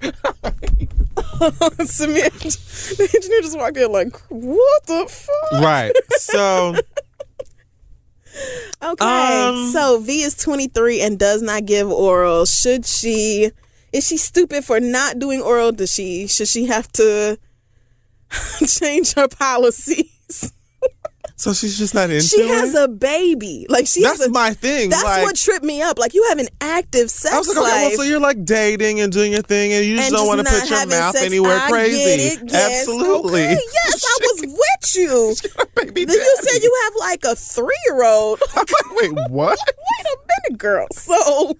Samir, the engineer just walked in like, what the fuck? Right. So... Okay. So, V is 23 and does not give oral. Is she stupid for not doing oral? Should she have to change her policies? So she's just not into it? She has a baby. That's my thing. That's what tripped me up. Like, you have an active sex I was like, life. okay, well, so you're like dating and doing your thing and you just don't want to put your mouth anywhere crazy. Get it. Yes. Absolutely. Okay. Yes, I was with you. Baby then you said you have like a 3-year-old. I'm like, wait, what? Wait a minute, girl. So...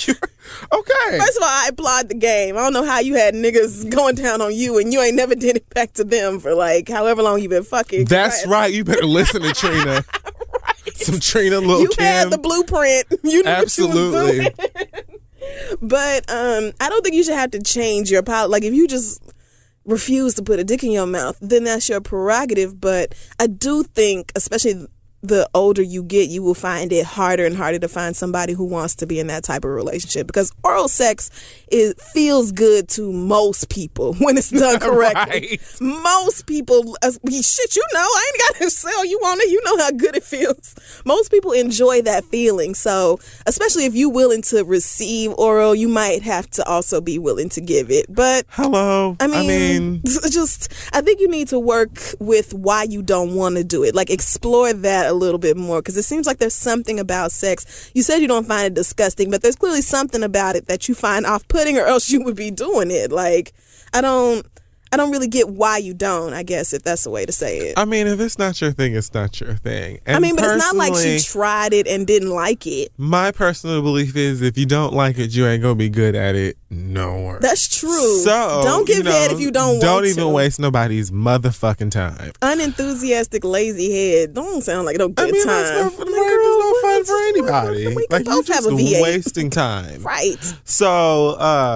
Okay. First of all, I applaud the game. I don't know how you had niggas going down on you and you ain't never did it back to them for like however long you've been fucking. That's right. You better listen to Trina. Right. Some Trina, Lil' you Kim. You had the blueprint. You knew absolutely. What you was doing. But I don't think you should have to change your policy. Like, if you just refuse to put a dick in your mouth, then that's your prerogative. But I do think, especially the older you get, you will find it harder and harder to find somebody who wants to be in that type of relationship, because oral sex feels good to most people when it's done correctly. Right. Most people, shit, I ain't got to sell you on it. You know how good it feels. Most people enjoy that feeling. So especially if you're willing to receive oral, you might have to also be willing to give it. But hello, I mean, I think you need to work with why you don't want to do it. Like, explore that a little bit more, because it seems like there's something about sex. You said you don't find it disgusting, but there's clearly something about it that you find off-putting, or else you would be doing it. Like, I don't really get why you don't, I guess, if that's the way to say it. I mean, if it's not your thing, it's not your thing. And but it's not like she tried it and didn't like it. My personal belief is if you don't like it, you ain't gonna be good at it. No. That's true. So don't give head if you don't want to. Don't even waste nobody's motherfucking time. Unenthusiastic, lazy head. Don't sound like no good time. There's no fun for anybody. Like, you just wasting time. Right. So,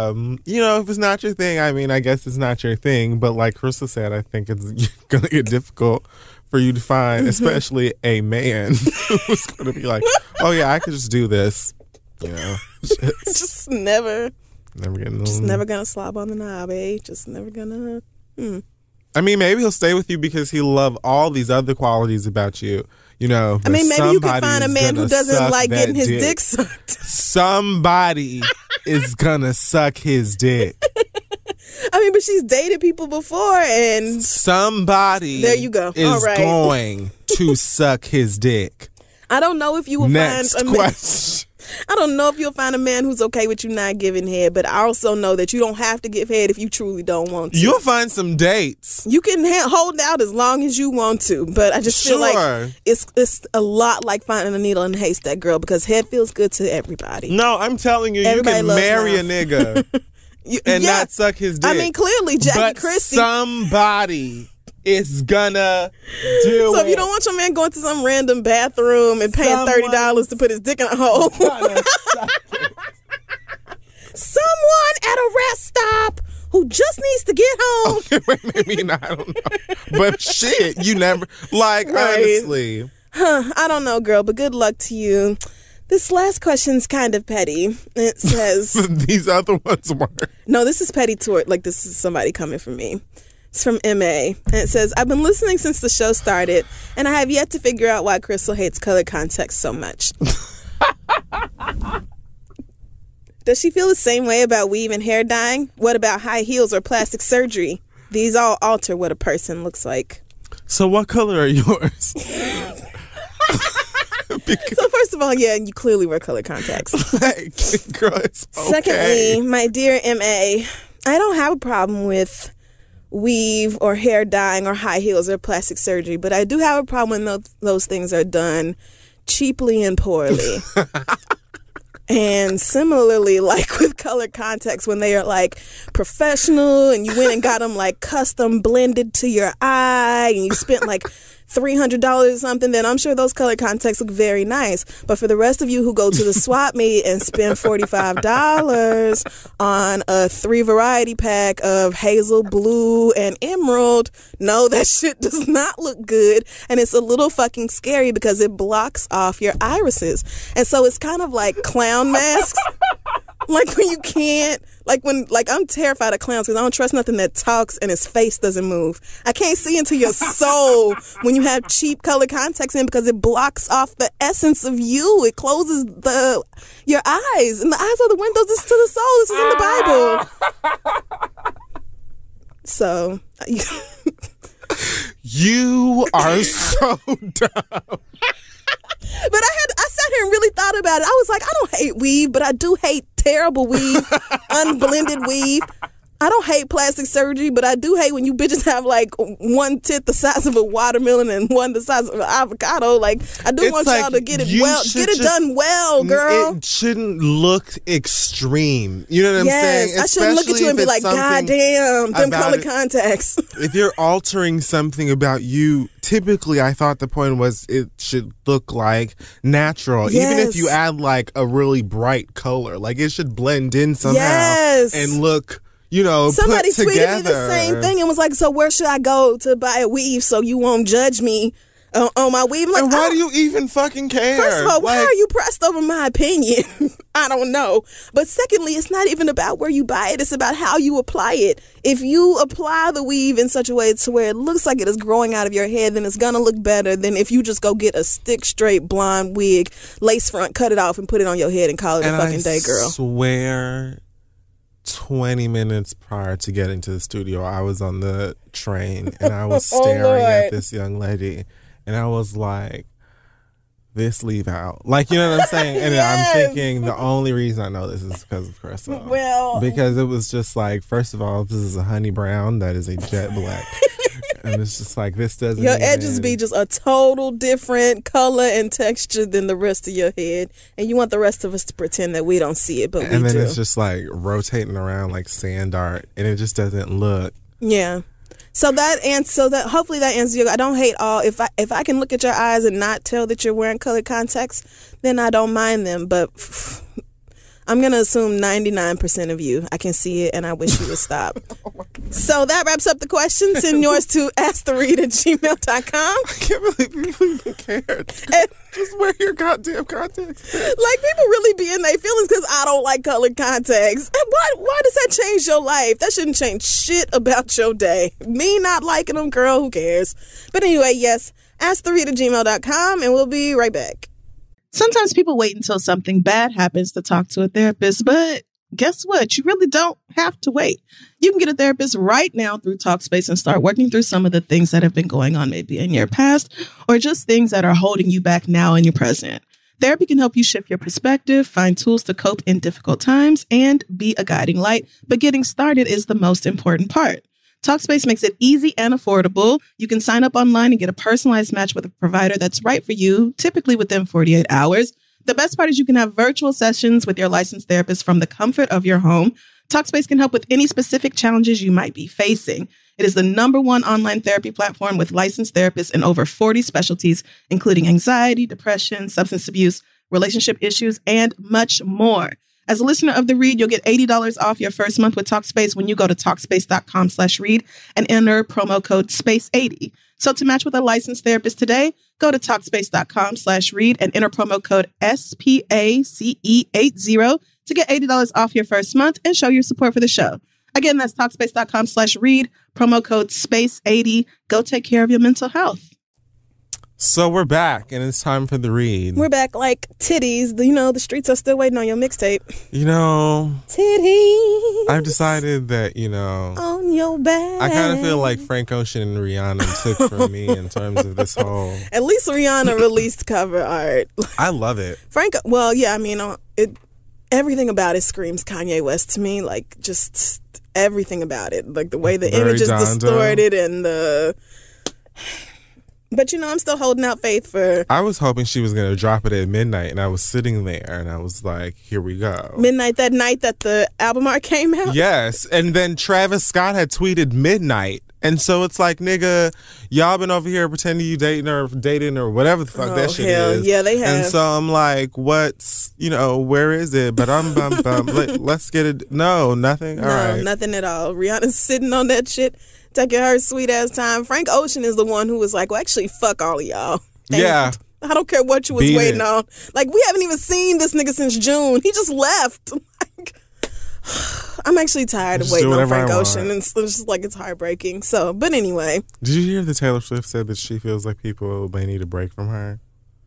if it's not your thing, I guess it's not your thing. But like Crystal said, I think it's going to get difficult for you to find, especially a man who's going to be like, oh yeah, I could just do this. Just never getting just never going to slob on the knob, eh? Just never going to. Maybe he'll stay with you because he'll love all these other qualities about you. Maybe you can find a man who doesn't like getting his dick sucked. Somebody is going to suck his dick. But she's dated people before, and somebody there you go. Is going to suck his dick. I don't know if you will Next find a question. I don't know if you'll find a man who's okay with you not giving head, but I also know that you don't have to give head if you truly don't want to. You'll find some dates. You can hold out as long as you want to, but I just feel like it's a lot like finding a needle in a haystack, girl, because head feels good to everybody. No, I'm telling you, Everybody you can loves marry mouth. a nigga and not suck his dick. I mean, clearly, Jackie but Christie. somebody is gonna do So if it. you don't want your man going to some random bathroom and paying $30 to put his dick in a hole. Someone at a rest stop who just needs to get home. Maybe not, I don't know. But shit, you never, like, Right. honestly. I don't know, girl, but good luck to you. This last question's kind of petty. It says... These other ones were. No, this is petty toward, like, this is somebody coming from me. It's from MA. And it says, I've been listening since the show started, and I have yet to figure out why Crystal hates color context so much. Does she feel the same way about weave and hair dyeing? What about high heels or plastic surgery? These all alter what a person looks like. So what color are yours? So first of all, yeah, you clearly wear color contacts. Like, girl, it's okay. Secondly, my dear MA, I don't have a problem with weave or hair dyeing or high heels or plastic surgery, but I do have a problem when those things are done cheaply and poorly. And similarly, like with color contacts, when they are like professional and you went and got them like custom blended to your eye and you spent like $300 or something, then I'm sure those color contacts look very nice. But for the rest of you who go to the swap meet and spend $45 on a 3 variety pack of hazel, blue, and emerald, no, that shit does not look good. And it's a little fucking scary because it blocks off your irises. And so it's kind of like clown masks. Like when you can't, like I'm terrified of clowns because I don't trust nothing that talks and his face doesn't move. I can't see into your soul when you have cheap color contacts in because it blocks off the essence of you. It closes your eyes, and the eyes are the windows to the soul. This is in the Bible. So you are so dumb. But I sat here and really thought about it. I was like, I don't hate weave, but I do hate terrible weave, unblended weave. I don't hate plastic surgery, but I do hate when you bitches have like 1/10 the size of a watermelon and one the size of an avocado. Like, I do want y'all to get it done well, girl. It shouldn't look extreme. You know what I'm saying? Yes, I shouldn't look at you and be like, God damn, them color contacts. If you're altering something about you, typically I thought the point was it should look like natural. Yes. Even if you add like a really bright color, like it should blend in somehow and look, you know, somebody put together. tweeted me the same thing and was like, so where should I go to buy a weave so you won't judge me on my weave? I'm like, and why do you even fucking care? First of all, why are you pressed over my opinion? I don't know. But secondly, it's not even about where you buy it. It's about how you apply it. If you apply the weave in such a way to where it looks like it is growing out of your head, then it's going to look better than if you just go get a stick straight blonde wig, lace front, cut it off and put it on your head and call it a fucking day, girl. I swear 20 minutes prior to getting to the studio, I was on the train and I was staring at this young lady and I was like, this leave out. Like, you know what I'm saying? And I'm thinking the only reason I know this is because of Crystal. Well, because it was just like, first of all, this is a honey brown, that is a jet black. And it's just like, this doesn't your edges be just a total different color and texture than the rest of your head. And you want the rest of us to pretend that we don't see it, but we do. And then it's just like rotating around like sand art. And it just doesn't look. Yeah. So hopefully that answers your. I don't hate all. If I can look at your eyes and not tell that you're wearing colored contacts, then I don't mind them. But I'm going to assume 99% of you, I can see it and I wish you would stop. So that wraps up the questions. Send yours to asktheread@gmail.com. I can't believe people even cared. Just wear your goddamn contacts. Like, people really be in their feelings because I don't like colored contacts. And why does that change your life? That shouldn't change shit about your day. Me not liking them, girl, who cares? But anyway, yes, asktheread@gmail.com and we'll be right back. Sometimes people wait until something bad happens to talk to a therapist, but guess what? You really don't have to wait. You can get a therapist right now through Talkspace and start working through some of the things that have been going on maybe in your past or just things that are holding you back now in your present. Therapy can help you shift your perspective, find tools to cope in difficult times, and be a guiding light. But getting started is the most important part. Talkspace makes it easy and affordable. You can sign up online and get a personalized match with a provider that's right for you, typically within 48 hours. The best part is you can have virtual sessions with your licensed therapist from the comfort of your home. Talkspace can help with any specific challenges you might be facing. It is the #1 online therapy platform with licensed therapists in over 40 specialties, including anxiety, depression, substance abuse, relationship issues, and much more. As a listener of The Read, you'll get $80 off your first month with Talkspace when you go to Talkspace.com/read and enter promo code SPACE80. So to match with a licensed therapist today, go to Talkspace.com/read and enter promo code SPACE80 to get $80 off your first month and show your support for the show. Again, that's Talkspace.com/read, promo code SPACE80. Go take care of your mental health. So we're back, and it's time for The Read. We're back like titties. The streets are still waiting on your mixtape. Titties. I've decided that, on your back. I kind of feel like Frank Ocean and Rihanna took from me in terms of this whole... At least Rihanna released cover art. I love it. Everything about it screams Kanye West to me. Like, just everything about it. Like, the way the image is distorted and the... But, I'm still holding out faith for... I was hoping she was going to drop it at midnight, and I was sitting there, and I was like, here we go. Midnight, that night that the album art came out? Yes, and then Travis Scott had tweeted midnight. And so it's like, nigga, y'all been over here pretending you dating or whatever the fuck that shit is. Yeah, they have. And so I'm like, what's, where is it? But let's get it. No, nothing. All right. Nothing at all. Rihanna's sitting on that shit, taking her sweet ass time. Frank Ocean is the one who was like, well, actually, fuck all of y'all. And yeah. I don't care what you was waiting on. Like, we haven't even seen this nigga since June. He just left. Like, I'm actually tired of waiting on Frank Ocean, and it's just like, it's heartbreaking. So, but anyway. Did you hear that Taylor Swift said that she feels like people may need a break from her?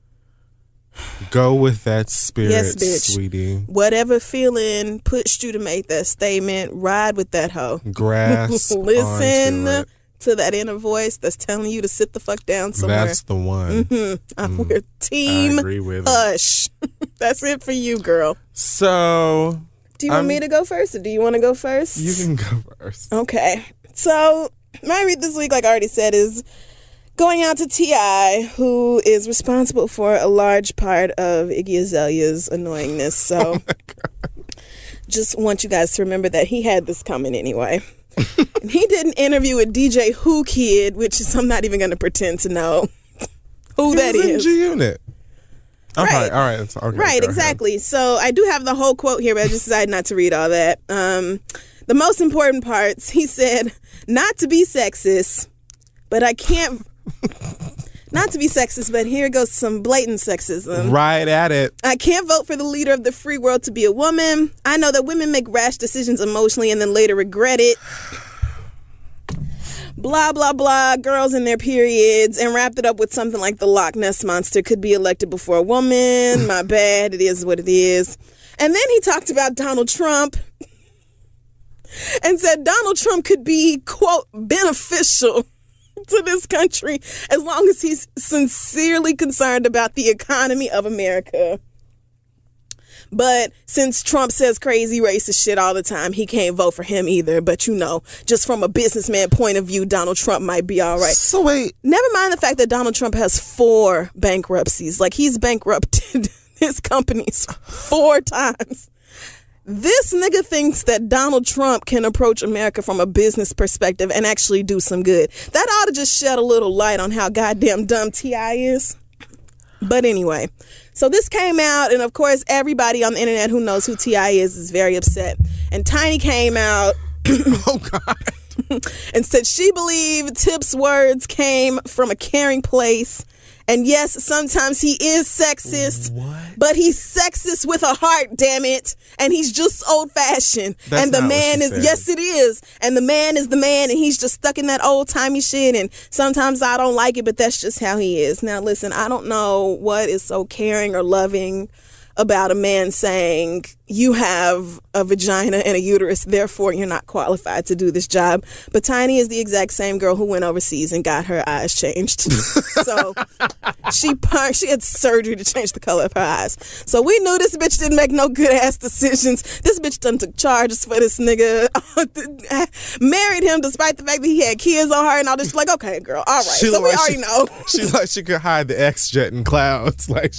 Go with that spirit, yes, bitch. Sweetie. Whatever feeling pushed you to make that statement, ride with that hoe. Grasp Listen to that inner voice that's telling you to sit the fuck down somewhere. That's the one. We're team I agree with Hush. That's it for you, girl. So... Do you want me to go first, or do you want to go first? You can go first. Okay. So, my read this week, like I already said, is going out to T.I., who is responsible for a large part of Iggy Azalea's annoyingness. So, just want you guys to remember that he had this coming anyway. And he did an interview with DJ Who Kid, which is, I'm not even going to pretend to know who that is. G-Unit. Right. All right. Okay, right, exactly. Ahead. So I do have the whole quote here, but I just decided not to read all that. The most important parts, he said, not to be sexist, but I can't... Not to be sexist, but here goes some blatant sexism. Right at it. I can't vote for the leader of the free world to be a woman. I know that women make rash decisions emotionally and then later regret it. Blah, blah, blah, girls in their periods, and wrapped it up with something like the Loch Ness Monster could be elected before a woman. My bad, it is what it is. And then he talked about Donald Trump and said Donald Trump could be, quote, beneficial to this country as long as he's sincerely concerned about the economy of America. But since Trump says crazy racist shit all the time, he can't vote for him either. But just from a businessman point of view, Donald Trump might be all right. So wait. Never mind the fact that Donald Trump has 4 bankruptcies. Like, he's bankrupted his companies 4 times. This nigga thinks that Donald Trump can approach America from a business perspective and actually do some good. That ought to just shed a little light on how goddamn dumb T.I. is. But anyway, so this came out, and of course, everybody on the internet who knows who T.I. is very upset. And Tiny came out oh, God. and said she believed Tip's words came from a caring place. And yes, sometimes he is sexist, but he's sexist with a heart, damn it. And he's just old-fashioned. That's and the not man what she is, said. yes, it is. And the man is the man, and he's just stuck in that old-timey shit. And sometimes I don't like it, but that's just how he is. Now, listen, I don't know what is so caring or loving about a man saying, you have a vagina and a uterus, therefore you're not qualified to do this job. But Tiny is the exact same girl who went overseas and got her eyes changed. So she had surgery to change the color of her eyes. So we knew this bitch didn't make no good ass decisions. This bitch done took charges for this nigga. Married him despite the fact that he had kids on her and all this. Like, okay, girl, all right. So we already know. She's like she could hide the X-Jet in clouds. Like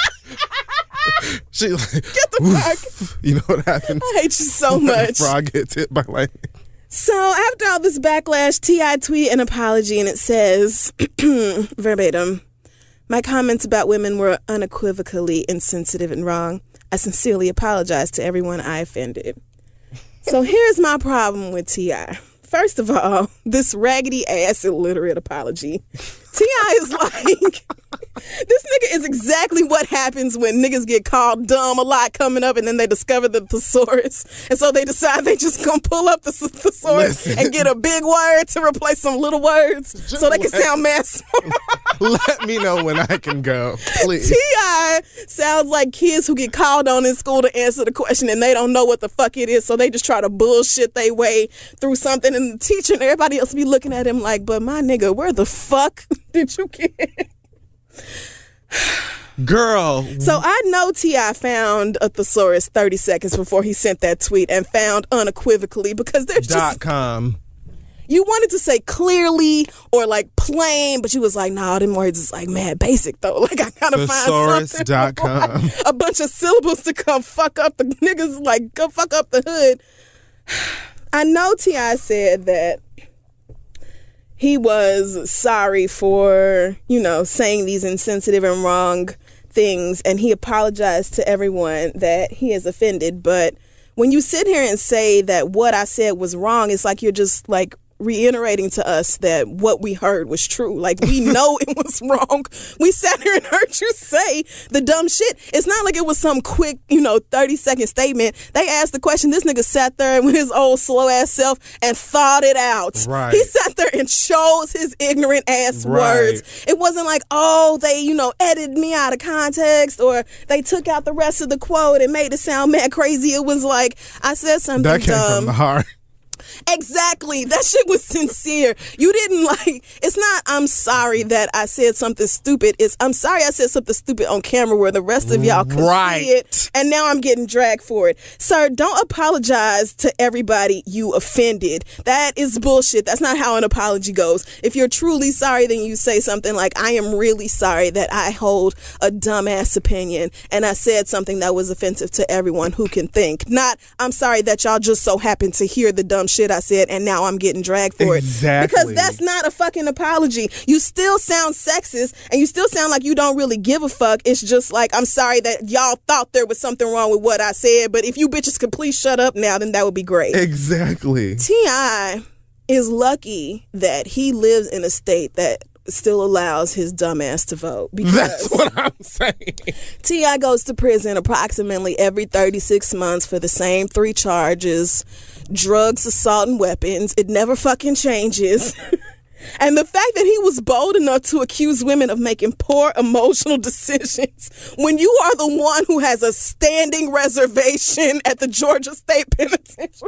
she like, get the fuck. You know what happens? I hate you so much. Frog gets hit by lightning. So after all this backlash, T.I. tweeted an apology, and it says, verbatim, "My comments about women were unequivocally insensitive and wrong. I sincerely apologize to everyone I offended." So here's my problem with T.I. First of all, this raggedy ass illiterate apology. T.I. is like, this nigga is exactly what happens when niggas get called dumb a lot coming up and then they discover the thesaurus. And so they decide they just gonna pull up the thesaurus and get a big word to replace some little words so they can sound mad smart. Let me know when I can go, please. T.I. sounds like kids who get called on in school to answer the question and they don't know what the fuck it is, so they just try to bullshit their way through something, and the teacher and everybody else be looking at him like, but my nigga, where the fuck did you get? Girl. So I know T.I. found a thesaurus 30 seconds before he sent that tweet and found unequivocally, because there's just... .com. You wanted to say clearly or like plain, but you was like, nah, them words is like mad basic though. Like I gotta find something. Thesaurus.com. A bunch of syllables to come fuck up the niggas, like go fuck up the hood. I know T.I. said that he was sorry for, saying these insensitive and wrong things, and he apologized to everyone that he has offended. But when you sit here and say that what I said was wrong, it's like you're just like reiterating to us that what we heard was true. Like, we know it was wrong. We sat here and heard you say the dumb shit. It's not like it was some quick, 30-second statement. They asked the question. This nigga sat there with his old slow ass self and thought it out. Right. He sat there and chose his ignorant ass Right. words. It wasn't like, they, edited me out of context, or they took out the rest of the quote and made it sound mad crazy. It was like, I said something That came dumb. from the heart. Exactly. That shit was sincere. You didn't it's not, I'm sorry that I said something stupid. It's, I'm sorry I said something stupid on camera where the rest of y'all could see it. And now I'm getting dragged for it. Sir, don't apologize to everybody you offended. That is bullshit. That's not how an apology goes. If you're truly sorry, then you say something like, I am really sorry that I hold a dumbass opinion and I said something that was offensive to everyone who can think. Not, I'm sorry that y'all just so happened to hear the dumb shit I said and now I'm getting dragged for it. Because that's not a fucking apology. You still sound sexist and you still sound like you don't really give a fuck. It's just like, I'm sorry that y'all thought there was something wrong with what I said, but if you bitches could please shut up now, then that would be great. Exactly. T.I. is lucky that he lives in a state that still allows his dumb ass to vote. Because that's what I'm saying. T.I. goes to prison approximately every 36 months for the same 3 charges: drugs, assault, and weapons. It never fucking changes. And the fact that he was bold enough to accuse women of making poor emotional decisions when you are the one who has a standing reservation at the Georgia State Penitentiary.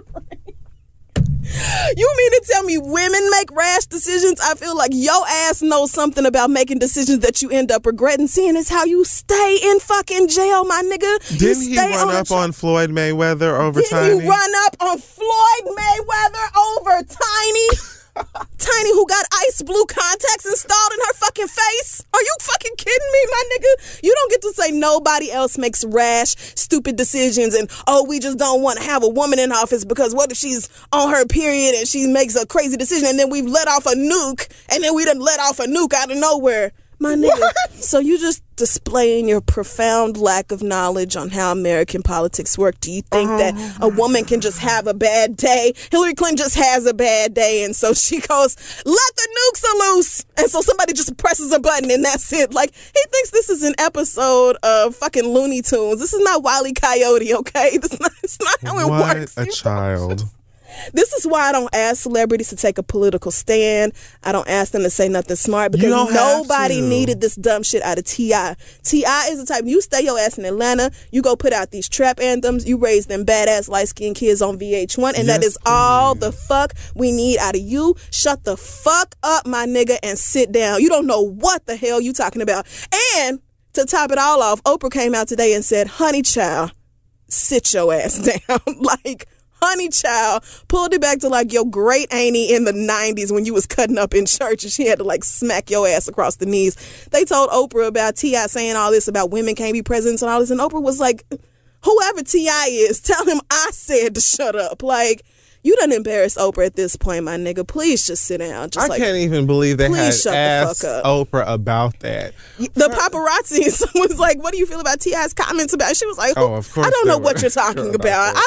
You mean to tell me women make rash decisions? I feel like your ass knows something about making decisions that you end up regretting. Seeing is how you stay in fucking jail, my nigga. Didn't he run up on Floyd Mayweather over Tiny? Didn't you run up on Floyd Mayweather over Tiny? Tiny, who got ice blue contacts installed in her fucking face? Are you fucking kidding me, my nigga? You don't get to say nobody else makes rash, stupid decisions and, we just don't want to have a woman in office because what if she's on her period and she makes a crazy decision and then we've let off a nuke and then we done let off a nuke out of nowhere. My nigga, what? So you just displaying your profound lack of knowledge on how American politics work. Do you think that a woman can just have a bad day? Hillary Clinton just has a bad day, and so she goes, let the nukes loose. And so somebody just presses a button, and that's it. Like, he thinks this is an episode of fucking Looney Tunes. This is not Wile E. Coyote, okay? It's not how it works. What a child. This is why I don't ask celebrities to take a political stand. I don't ask them to say nothing smart because nobody needed this dumb shit out of T.I. T.I. is the type, you stay your ass in Atlanta, you go put out these trap anthems, you raise them badass light-skinned kids on VH1, and that is all the fuck we need out of you. Shut the fuck up, my nigga, and sit down. You don't know what the hell you talking about. And to top it all off, Oprah came out today and said, honey child, sit your ass down. Like, honey child, pulled it back to like your great auntie in the 90s when you was cutting up in church and she had to like smack your ass across the knees. They told Oprah about T.I. saying all this about women can't be presidents and all this, and Oprah was like, whoever T.I. is, tell him I said to shut up. Like, you done embarrassed Oprah at this point, my nigga. Please just sit down. Just I can't even believe they had shut asked the fuck up. Oprah about that. The paparazzi was like, what do you feel about T.I.'s comments about it? She was like, of course I don't know what you're talking about.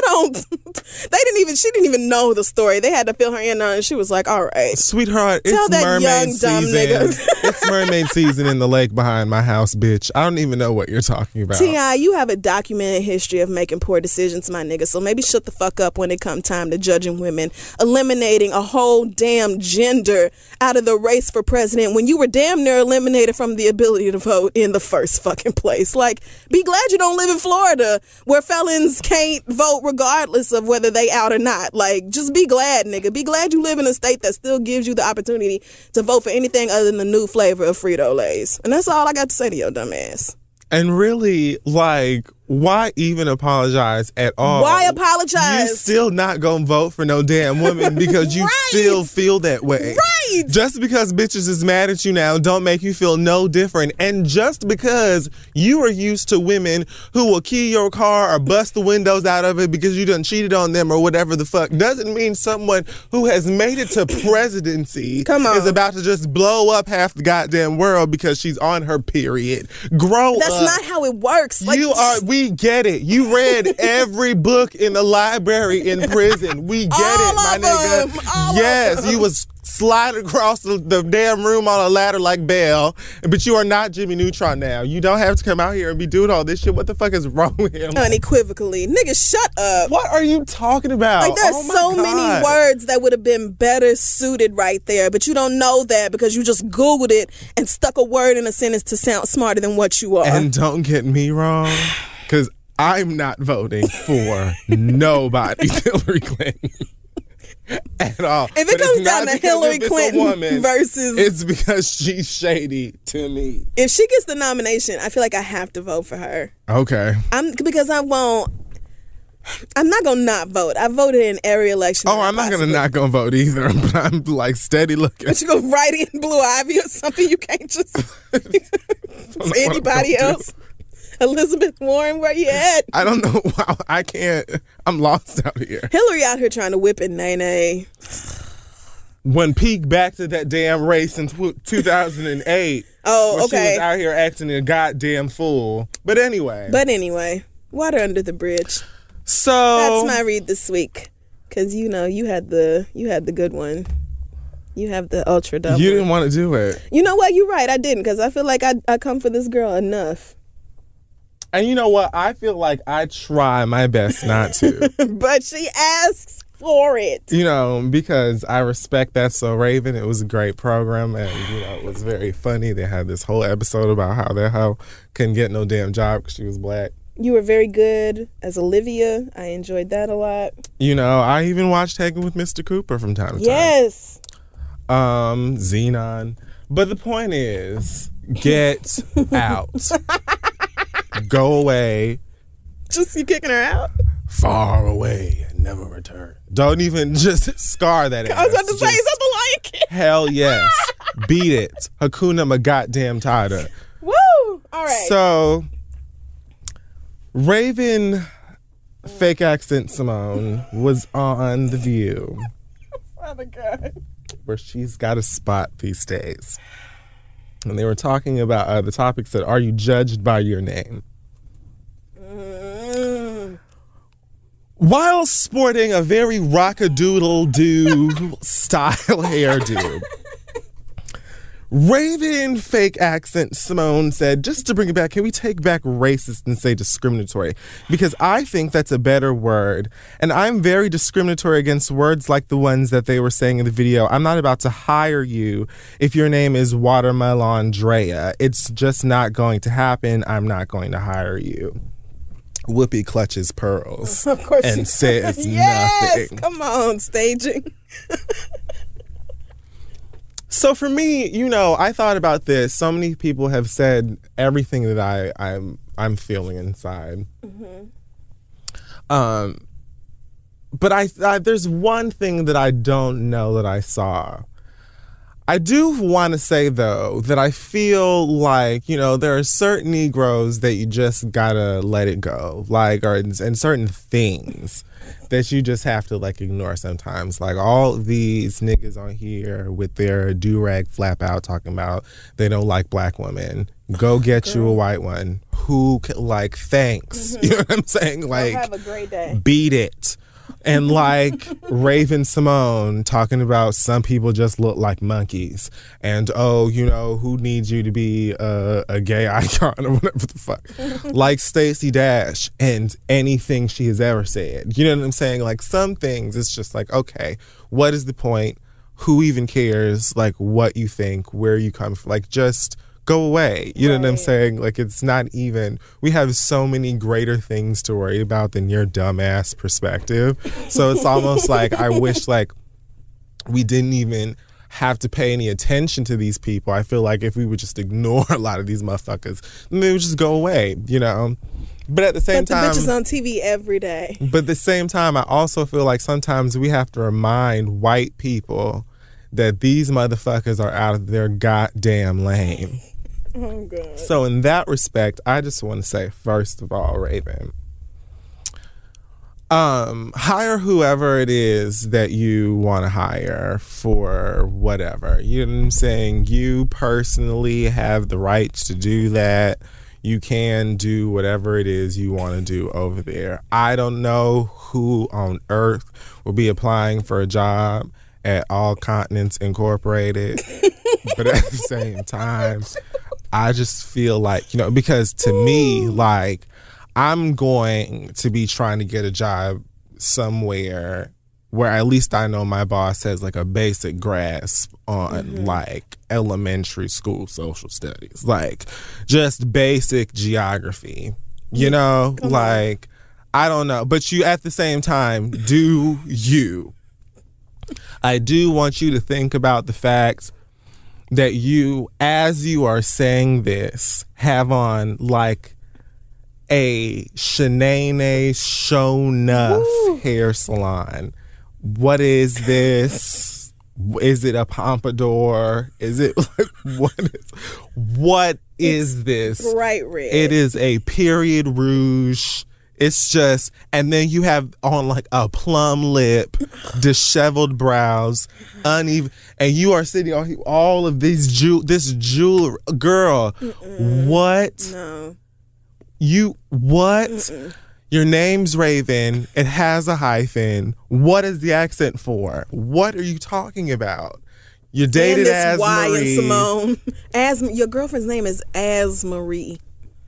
She didn't even know the story. They had to fill her in on it. She was like, all right. Sweetheart, Tell it's that mermaid young, dumb season. nigga. It's mermaid season in the lake behind my house, bitch. I don't even know what you're talking about. T.I., you have a documented history of making poor decisions, my nigga. So maybe shut the fuck up when it come time to judging women. Eliminating a whole damn gender out of the race for president when you were damn near eliminated from the ability to vote in the first fucking place. Like, be glad you don't live in Florida where felons can't vote regardless of whether they out or not. Like, just be glad, nigga. Be glad you live in a state that still gives you the opportunity to vote for anything other than the new flavor of Frito-Lays. And that's all I got to say to your dumb ass. And really, like, why even apologize at all? Why apologize? You still not gonna vote for no damn woman because you still feel that way. Right. Just because bitches is mad at you now don't make you feel no different. And just because you are used to women who will key your car or bust the windows out of it because you done cheated on them or whatever the fuck doesn't mean someone who has made it to presidency is about to just blow up half the goddamn world because she's on her period. Grow up. That's not how it works. Like, We get it. You read every book in the library in prison. We get it, my nigga. Yes, you was sliding across the damn room on a ladder like Belle, but you are not Jimmy Neutron now. You don't have to come out here and be doing all this shit. What the fuck is wrong with him? Unequivocally. Nigga, shut up. What are you talking about? Like, there's so many words that would have been better suited right there, but you don't know that because you just Googled it and stuck a word in a sentence to sound smarter than what you are. And don't get me wrong, because I'm not voting for nobody's Hillary Clinton. At all. If it comes down to Hillary Clinton versus... It's because she's shady to me. If she gets the nomination, I feel like I have to vote for her. Okay. Because I won't... I'm not going to not vote. I voted in every election. Oh, I'm not going to not go vote either, but I'm like steady looking. But you go right in Blue Ivy or something, you can't just... anybody else? Elizabeth Warren, where you at? I don't know. Wow, I can't. I'm lost out here. Hillary out here trying to whip it, Nene. When peek back to that damn race in 2008. Oh, okay. She was out here acting a goddamn fool. But anyway, water under the bridge. So that's my read this week. Because you had the good one. You have the ultra double. You didn't want to do it. You know what? You're right. I didn't, because I feel like I come for this girl enough. And you know what? I feel like I try my best not to. But she asks for it. Because I respect that. So Raven, it was a great program. And, it was very funny. They had this whole episode about how that hoe couldn't get no damn job because she was black. You were very good as Olivia. I enjoyed that a lot. I even watched Hanging with Mr. Cooper from time to time. Yes. Xenon. But the point is, get out. Go away. Just you kicking her out? Far away and never return. Don't even just scar that ass. I was about to say, is that the Lion King? Hell yes. Beat it. Hakuna Matata. Woo! All right. So, Raven, fake accent Simone, was on The View. Oh my God. Where she's got a spot these days. And they were talking about the topics that are you judged by your name? While sporting a very rock-a-doodle-doo style hairdo, Raven fake accent Simone said, just to bring it back, can we take back racist and say discriminatory? Because I think that's a better word. And I'm very discriminatory against words like the ones that they were saying in the video. I'm not about to hire you if your name is Watermelon Drea. It's just not going to happen. I'm not going to hire you. Whoopi clutches pearls Of course and says yes, nothing. come on, staging. So for me, you know, I thought about this. So many people have said everything that I'm feeling inside. But I there's one thing that I don't know that I saw. I do want to say, though, that I feel like, you know, there are certain Negroes that you just gotta let it go. Like, and certain things that you just have to, like, ignore sometimes. Like, all of these niggas on here with their do-rag flap out talking about they don't like black women. Go get you a white one who, like, thanks. You know what I'm saying? Like, have a great day. Beat it. And like Raven Simone talking about some people just look like monkeys. And, oh, you know, who needs you to be a gay icon or whatever the fuck. Like Stacey Dash and anything she has ever said. You know what I'm saying? Like some things, it's just like, okay, what is the point? Who even cares? Like what you think, where you come from. Like just go away. You know what I'm saying? Like it's not even, we have so many greater things to worry about than your dumbass perspective. So it's almost like I wish like we didn't even have to pay any attention to these people. I feel like if we would just ignore a lot of these motherfuckers, then they would just go away, you know? But at the same time, the bitches on TV every day. But at the same time, I also feel like sometimes we have to remind white people that these motherfuckers are out of their goddamn lane. Oh, God. So in that respect, I just want to say, first of all, Raven, hire whoever it is that you want to hire for whatever. You know what I'm saying? You personally have the rights to do that. You can do whatever it is you want to do over there. I don't know who on earth will be applying for a job at All Continents Incorporated. But at the same time, I just feel like, you know, because to me, like, I'm going to be trying to get a job somewhere where at least I know my boss has like a basic grasp on like elementary school social studies, like just basic geography, you know, like, I don't know. But you, at the same time, do you. I do want you to think about the fact that you, as you are saying this, have on like a Shanae Show Enough hair salon. What is this? Is it a pompadour? Is it like what is this? Bright red. It is a period rouge. It's just, and then you have on like a plum lip, disheveled brows, uneven, and you are sitting on all of these this jewelry. Girl, what? No. You, what? Your name's Raven. It has a hyphen. What is the accent for? What are you talking about? You dated as Marie. And Simone. Your girlfriend's name is As Marie.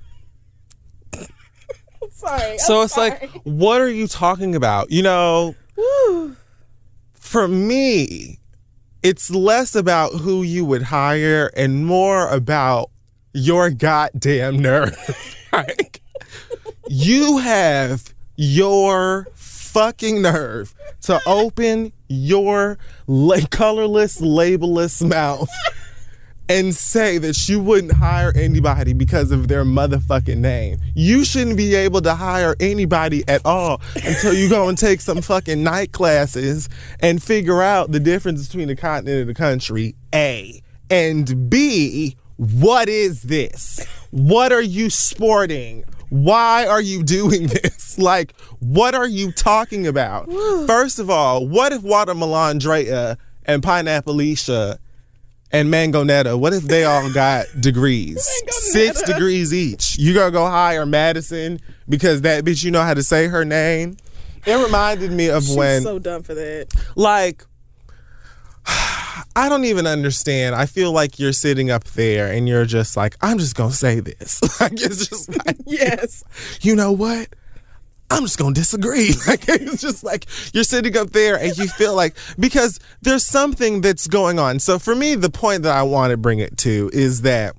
Sorry. So it's like, what are you talking about? You know, for me, it's less about who you would hire and more about your goddamn nerve. Like, you have your fucking nerve to open your colorless, labelless mouth and say that you wouldn't hire anybody because of their motherfucking name. You shouldn't be able to hire anybody at all until you go and take some fucking night classes and figure out the difference between the continent and the country, A. And B, what is this? What are you sporting? Why are you doing this? Like, what are you talking about? First of all, what if Watermelon Drea and Pineapple Alicia and Mango Netta, what if they all got degrees? 6 degrees each. You gonna go hire Madison because that bitch, you know how to say her name? It reminded me of when... She's so dumb for that. Like, I don't even understand. I feel like you're sitting up there and you're just like, I'm just going to say this. Like, it's just like, Yes. you know what? I'm just going to disagree. Like, it's just like you're sitting up there and you feel like, because there's something that's going on. So for me, the point that I want to bring it to is that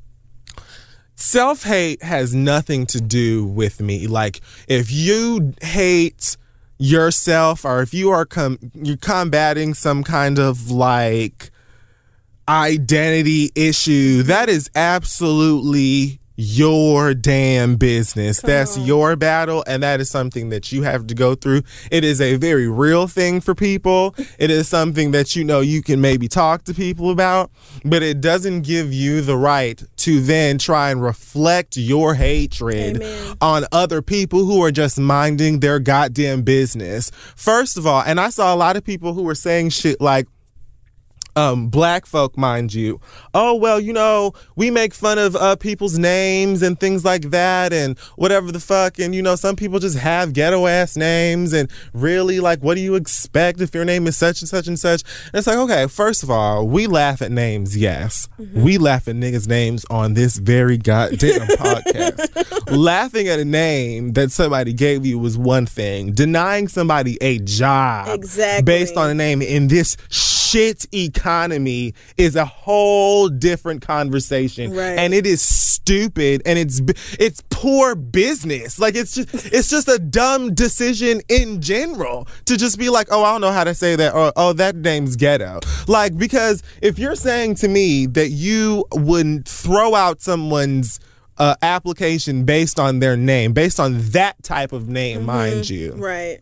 self-hate has nothing to do with me. Like, if you hate yourself, or if you are you're combating some kind of like identity issue, that is absolutely your damn business. That's your battle, and that is something that you have to go through. It is a very real thing for people. It is something that you can maybe talk to people about, but it doesn't give you the right to then try and reflect your hatred on other people who are just minding their goddamn business. First of all, and I saw a lot of people who were saying shit like, black folk, mind you. Oh, well, we make fun of people's names and things like that and whatever the fuck. And, some people just have ghetto ass names. And really, like, what do you expect if your name is such and such and such? And it's like, okay, first of all, we laugh at names, yes. Mm-hmm. We laugh at niggas' names on this very goddamn podcast. Laughing at a name that somebody gave you was one thing. Denying somebody a job based on a name in this shit economy is a whole different conversation. Right. And it is stupid, and it's poor business. Like, it's just a dumb decision in general to just be like, oh, I don't know how to say that, or oh, that name's ghetto. Like, because if you're saying to me that you wouldn't throw out someone's application based on their name, based on that type of name, mind you, right,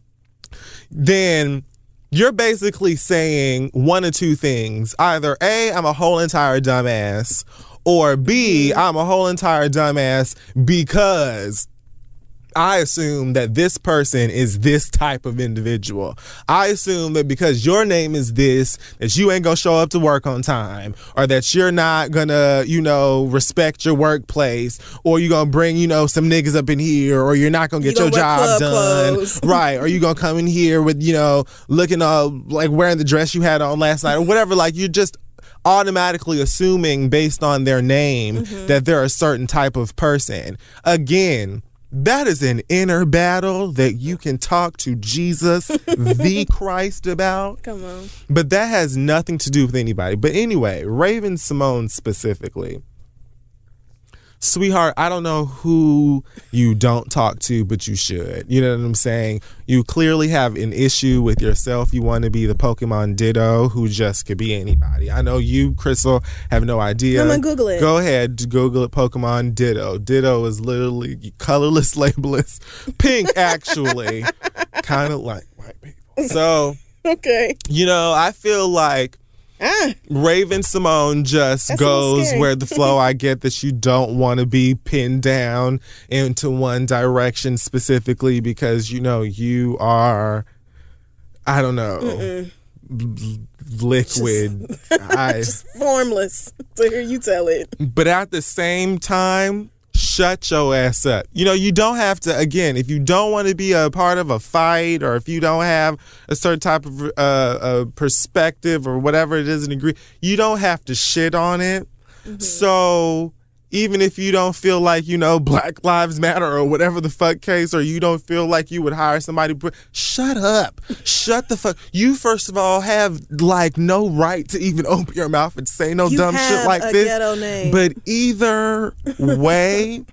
then you're basically saying one of two things. Either A, I'm a whole entire dumbass, or B, I'm a whole entire dumbass because I assume that this person is this type of individual. I assume that because your name is this, that you ain't gonna show up to work on time, or that you're not gonna, respect your workplace, or you're gonna bring, some niggas up in here, or you're not gonna get your job done. Right. Or you gonna come in here with, looking all like wearing the dress you had on last night or whatever. Like, you're just automatically assuming based on their name that they're a certain type of person. Again, that is an inner battle that you can talk to Jesus, the Christ, about. Come on. But that has nothing to do with anybody. But anyway, Raven-Symoné specifically. Sweetheart, I don't know who you don't talk to, but you should. You know what I'm saying? You clearly have an issue with yourself. You want to be the Pokemon Ditto, who just could be anybody. I know you, Crystal, have no idea. I'm going to Google it. Go ahead, Google it, Pokemon Ditto. Ditto is literally colorless, labelless, pink, actually. Kind of like white people. So, okay. I feel like Raven-Symoné just goes where the flow. I get that you don't want to be pinned down into one direction specifically because, you are, I don't know, liquid. Just formless to hear you tell it. But at the same time, shut your ass up. You don't have to, again, if you don't want to be a part of a fight, or if you don't have a certain type of perspective or whatever it is and agree, you don't have to shit on it. So even if you don't feel like, Black Lives Matter or whatever the fuck case, or you don't feel like you would hire somebody, shut up. Shut the fuck. You, first of all, have like no right to even open your mouth and say no dumb shit like this. Ghetto name. But either way,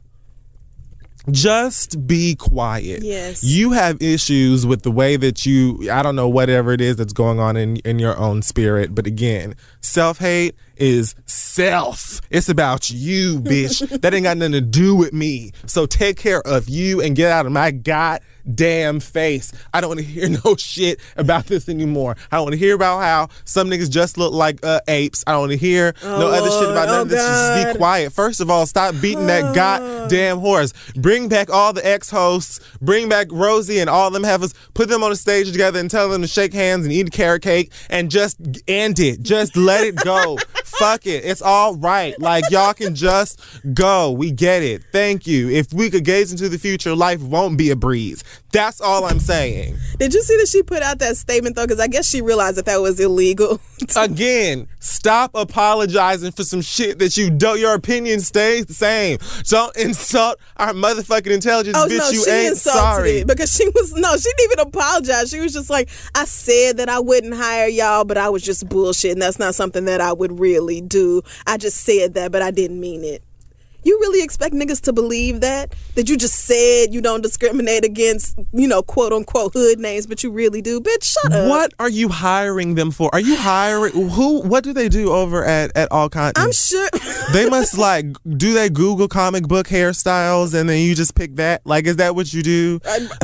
just be quiet. Yes. You have issues with the way that I don't know, whatever it is that's going on in your own spirit. But again, self-hate is self. It's about you, bitch. That ain't got nothing to do with me. So take care of you and get out of my goddamn face. I don't want to hear no shit about this anymore. I don't want to hear about how some niggas just look like apes. I don't want to hear no other shit about none of this. Just be quiet. First of all, stop beating that goddamn horse. Bring back all the ex-hosts. Bring back Rosie and all them heifers. Put them on the stage together and tell them to shake hands and eat a carrot cake and just end it. Just let it go. Fuck it. It's all right. Like, y'all can just go. We get it. Thank you. If we could gaze into the future, life won't be a breeze. That's all I'm saying. Did you see that she put out that statement, though? Because I guess she realized that was illegal. Again, stop apologizing for some shit that you don't. Your opinion stays the same. Don't insult our motherfucking intelligence, bitch. No, You she ain't insulted sorry. it because she didn't even apologize. She was just like, I said that I wouldn't hire y'all, but I was just bullshit, and that's not something that I would really do. I just said that, but I didn't mean it. You really expect niggas to believe that you just said you don't discriminate against, quote unquote hood names, but you really do? Bitch, shut up. What are you hiring them for? Are you hiring who? What do they do over at All Content? I'm sure They must do they Google comic book hairstyles and then you just pick that? Like, is that what you do?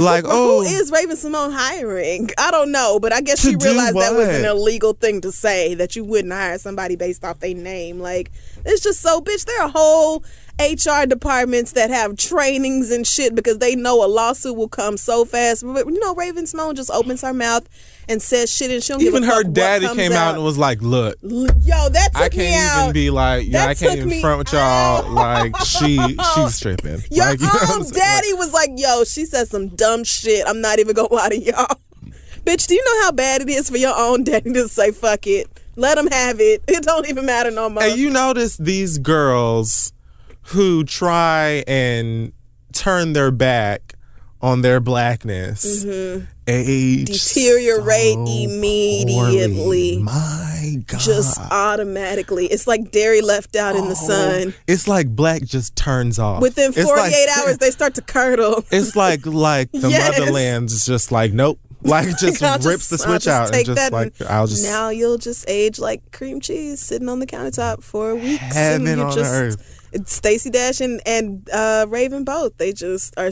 Who is Raven-Symoné hiring? I don't know, but I guess she realized that was an illegal thing to say, that you wouldn't hire somebody based off their name. Like, it's just so, bitch, there are whole HR departments that have trainings and shit because they know a lawsuit will come so fast. But Raven-Symoné just opens her mouth and says shit, and she don't even give a fuck her daddy what came comes out and was like, "Look, yo, that took I can't me out. even be like, I can't even front with y'all. Like, she's tripping." Your like, you know what I'm own saying? daddy was like, "Yo, she said some dumb shit. I'm not even gonna lie to y'all." Bitch, do you know how bad it is for your own daddy to say fuck it? Let them have it. It don't even matter no more. And you notice these girls who try and turn their back on their blackness, age deteriorate so immediately. poorly. My God. Just automatically. It's like dairy left out in the sun. It's like black just turns off. Within 48 hours, they start to curdle. It's like the Yes. motherland's just like, nope. Like, just rips the switch out and just like, now you'll just age like cream cheese sitting on the countertop for weeks. Heaven on earth. Stacey Dash and Raven both. They just are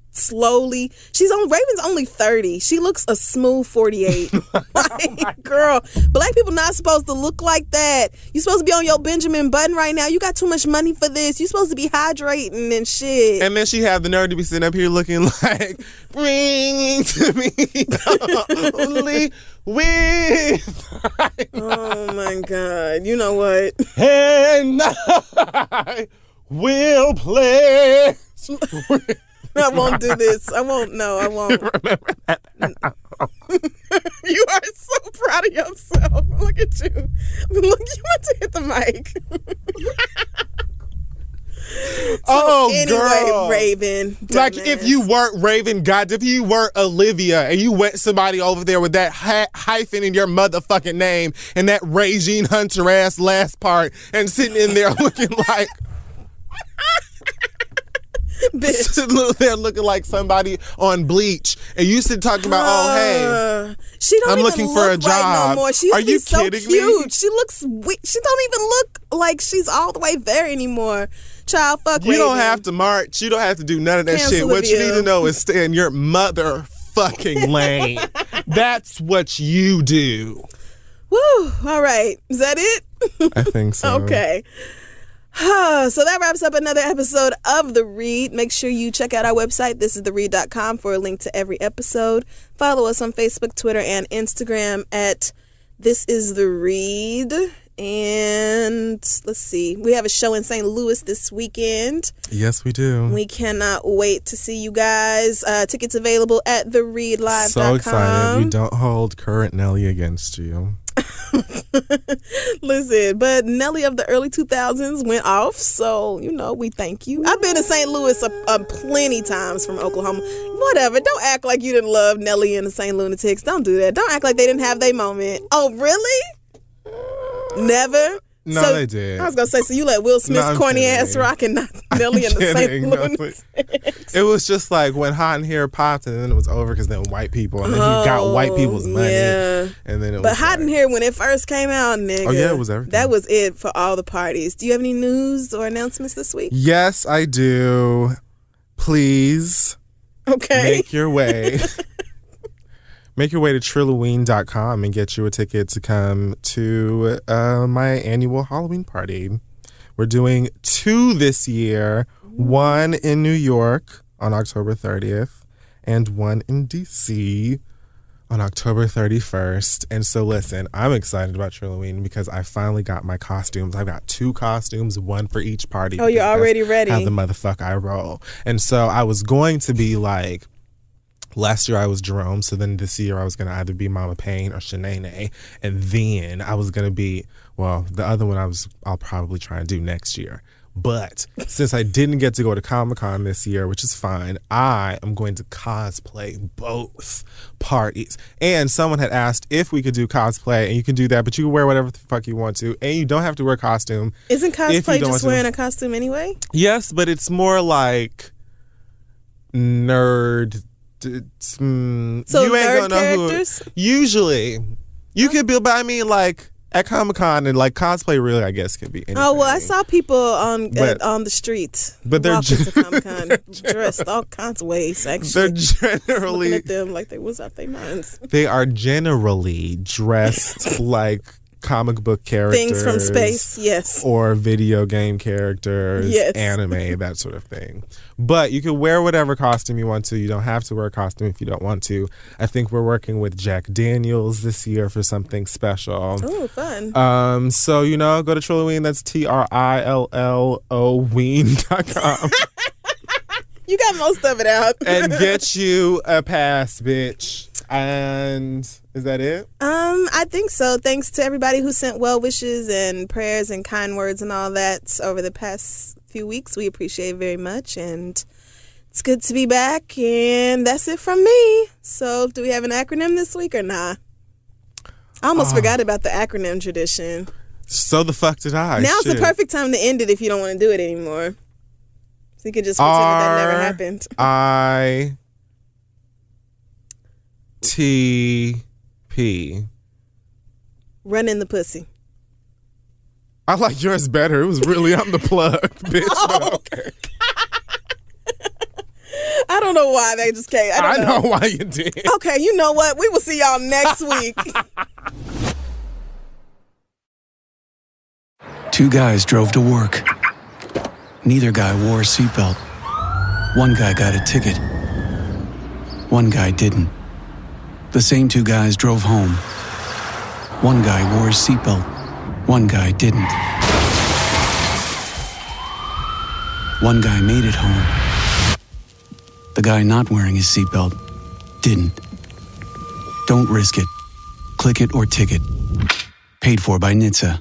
slowly. Raven's only 30. She looks a smooth 48. Like, girl, black people not supposed to look like that. You supposed to be on your Benjamin Button right now. You got too much money for this. You supposed to be hydrating and shit. And then she have the nerve to be sitting up here looking like, bring to me only with. Oh my God. You know what? And I will play. I won't do this. I won't. No, I won't. You are so proud of yourself. Look at you. Look, you want to hit the mic. Anyway, girl. Raven. Like, dumbass. if you weren't Raven, God, if you weren't Olivia and you went somebody over there with that hyphen in your motherfucking name and that Regine Hunter ass last part and sitting in there looking like. Bitch. They're looking like somebody on Bleach, and you sit talking about, oh hey, she don't I'm even looking look for a right job. no more. She used Are to be you so kidding cute. me? She looks weak. She don't even look like she's all the way there anymore. Child, fuck you Raven. don't have to march. You don't have to do none of that Cancel shit. What you review. need to know is stay in your motherfucking lane. That's what you do. Woo. All right. Is that it? I think so. Okay. So that wraps up another episode of The Read. Make sure you check out our website, thisistheread.com, for a link to every episode. Follow us on Facebook, Twitter, and Instagram at This Is The Read. And let's see. We have a show in St. Louis this weekend. Yes, we do. We cannot wait to see you guys. Tickets available at thereadlive.com. So excited. We don't hold current Nelly against you. Listen, but Nelly of the early 2000s went off, so we thank you. I've been to St. Louis plenty times from Oklahoma. Whatever, don't act like you didn't love Nelly and the St. Lunatics. Don't do that. Don't act like they didn't have their moment. Oh, really? Never? No, So, they did. I was gonna say, so you let Will Smith's I'm corny kidding. ass rock and not Nelly and the St. kidding. No, Lunatics. It was just like when Hot in Here popped, and then it was over because then white people, and then he got white people's money, yeah. and then it was. But Hot in like, Here, when it first came out, nigga. Oh, yeah, it was everything. That was it for all the parties. Do you have any news or announcements this week? Yes, I do. Please Okay. make your way. Make your way to Trilloween.com and get you a ticket to come to my annual Halloween party. We're doing 2 this year, 1 in New York on October 30th and 1 in DC on October 31st. And so listen, I'm excited about Trilloween because I finally got my costumes. I've got 2 costumes, one for each party. Oh, you're already ready. How the motherfuck I roll. And so I was going to be like, last year I was Jerome, so then this year I was going to either be Mama Payne or Shanae. And then I was going to be, well, the other one I'll probably try and do next year. But since I didn't get to go to Comic-Con this year, which is fine, I am going to cosplay both parties. And someone had asked if we could do cosplay, and you can do that, but you can wear whatever the fuck you want to, and you don't have to wear a costume. Isn't cosplay just wearing a costume anyway? Yes, but it's more like nerd. So you ain't nerd characters? Usually. You could be, but I mean, like, at Comic-Con and like cosplay really I guess could be anything. Oh, well, I saw people on the streets walking to Comic-Con dressed all kinds of ways, actually. They're generally looking at them like they was out their minds. They are generally dressed like comic book characters. Things from space, yes. Or video game characters, yes. Anime, that sort of thing. But you can wear whatever costume you want to. You don't have to wear a costume if you don't want to. I think we're working with Jack Daniels this year for something special. Oh, fun. So, go to Trilloween. That's TRILLO-ween.com. You got most of it out. And get you a pass, bitch. And is that it? I think so. Thanks to everybody who sent well wishes and prayers and kind words and all that over the past few weeks. We appreciate it very much, and it's good to be back. And that's it from me. So, do we have an acronym this week or nah? I almost forgot about the acronym tradition. So the fuck did I? Now's the perfect time to end it if you don't want to do it anymore. So you can just pretend that never happened. ITP. Run in the pussy. I like yours better. It was really on the plug, bitch. Oh. Okay. I don't know why they just came. I know why you did. Okay, you know what? We will see y'all next week. 2 guys drove to work. Neither guy wore a seatbelt. One guy got a ticket. One guy didn't. The same 2 guys drove home. One guy wore his seatbelt. One guy didn't. One guy made it home. The guy not wearing his seatbelt didn't. Don't risk it. Click it or ticket. Paid for by NHTSA.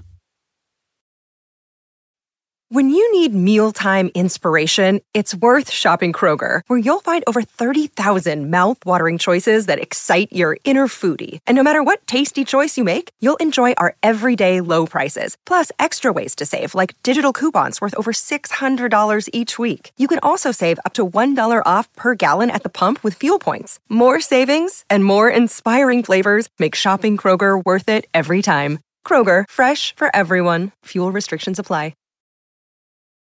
When you need mealtime inspiration, it's worth shopping Kroger, where you'll find over 30,000 mouth-watering choices that excite your inner foodie. And no matter what tasty choice you make, you'll enjoy our everyday low prices, plus extra ways to save, like digital coupons worth over $600 each week. You can also save up to $1 off per gallon at the pump with fuel points. More savings and more inspiring flavors make shopping Kroger worth it every time. Kroger, fresh for everyone. Fuel restrictions apply.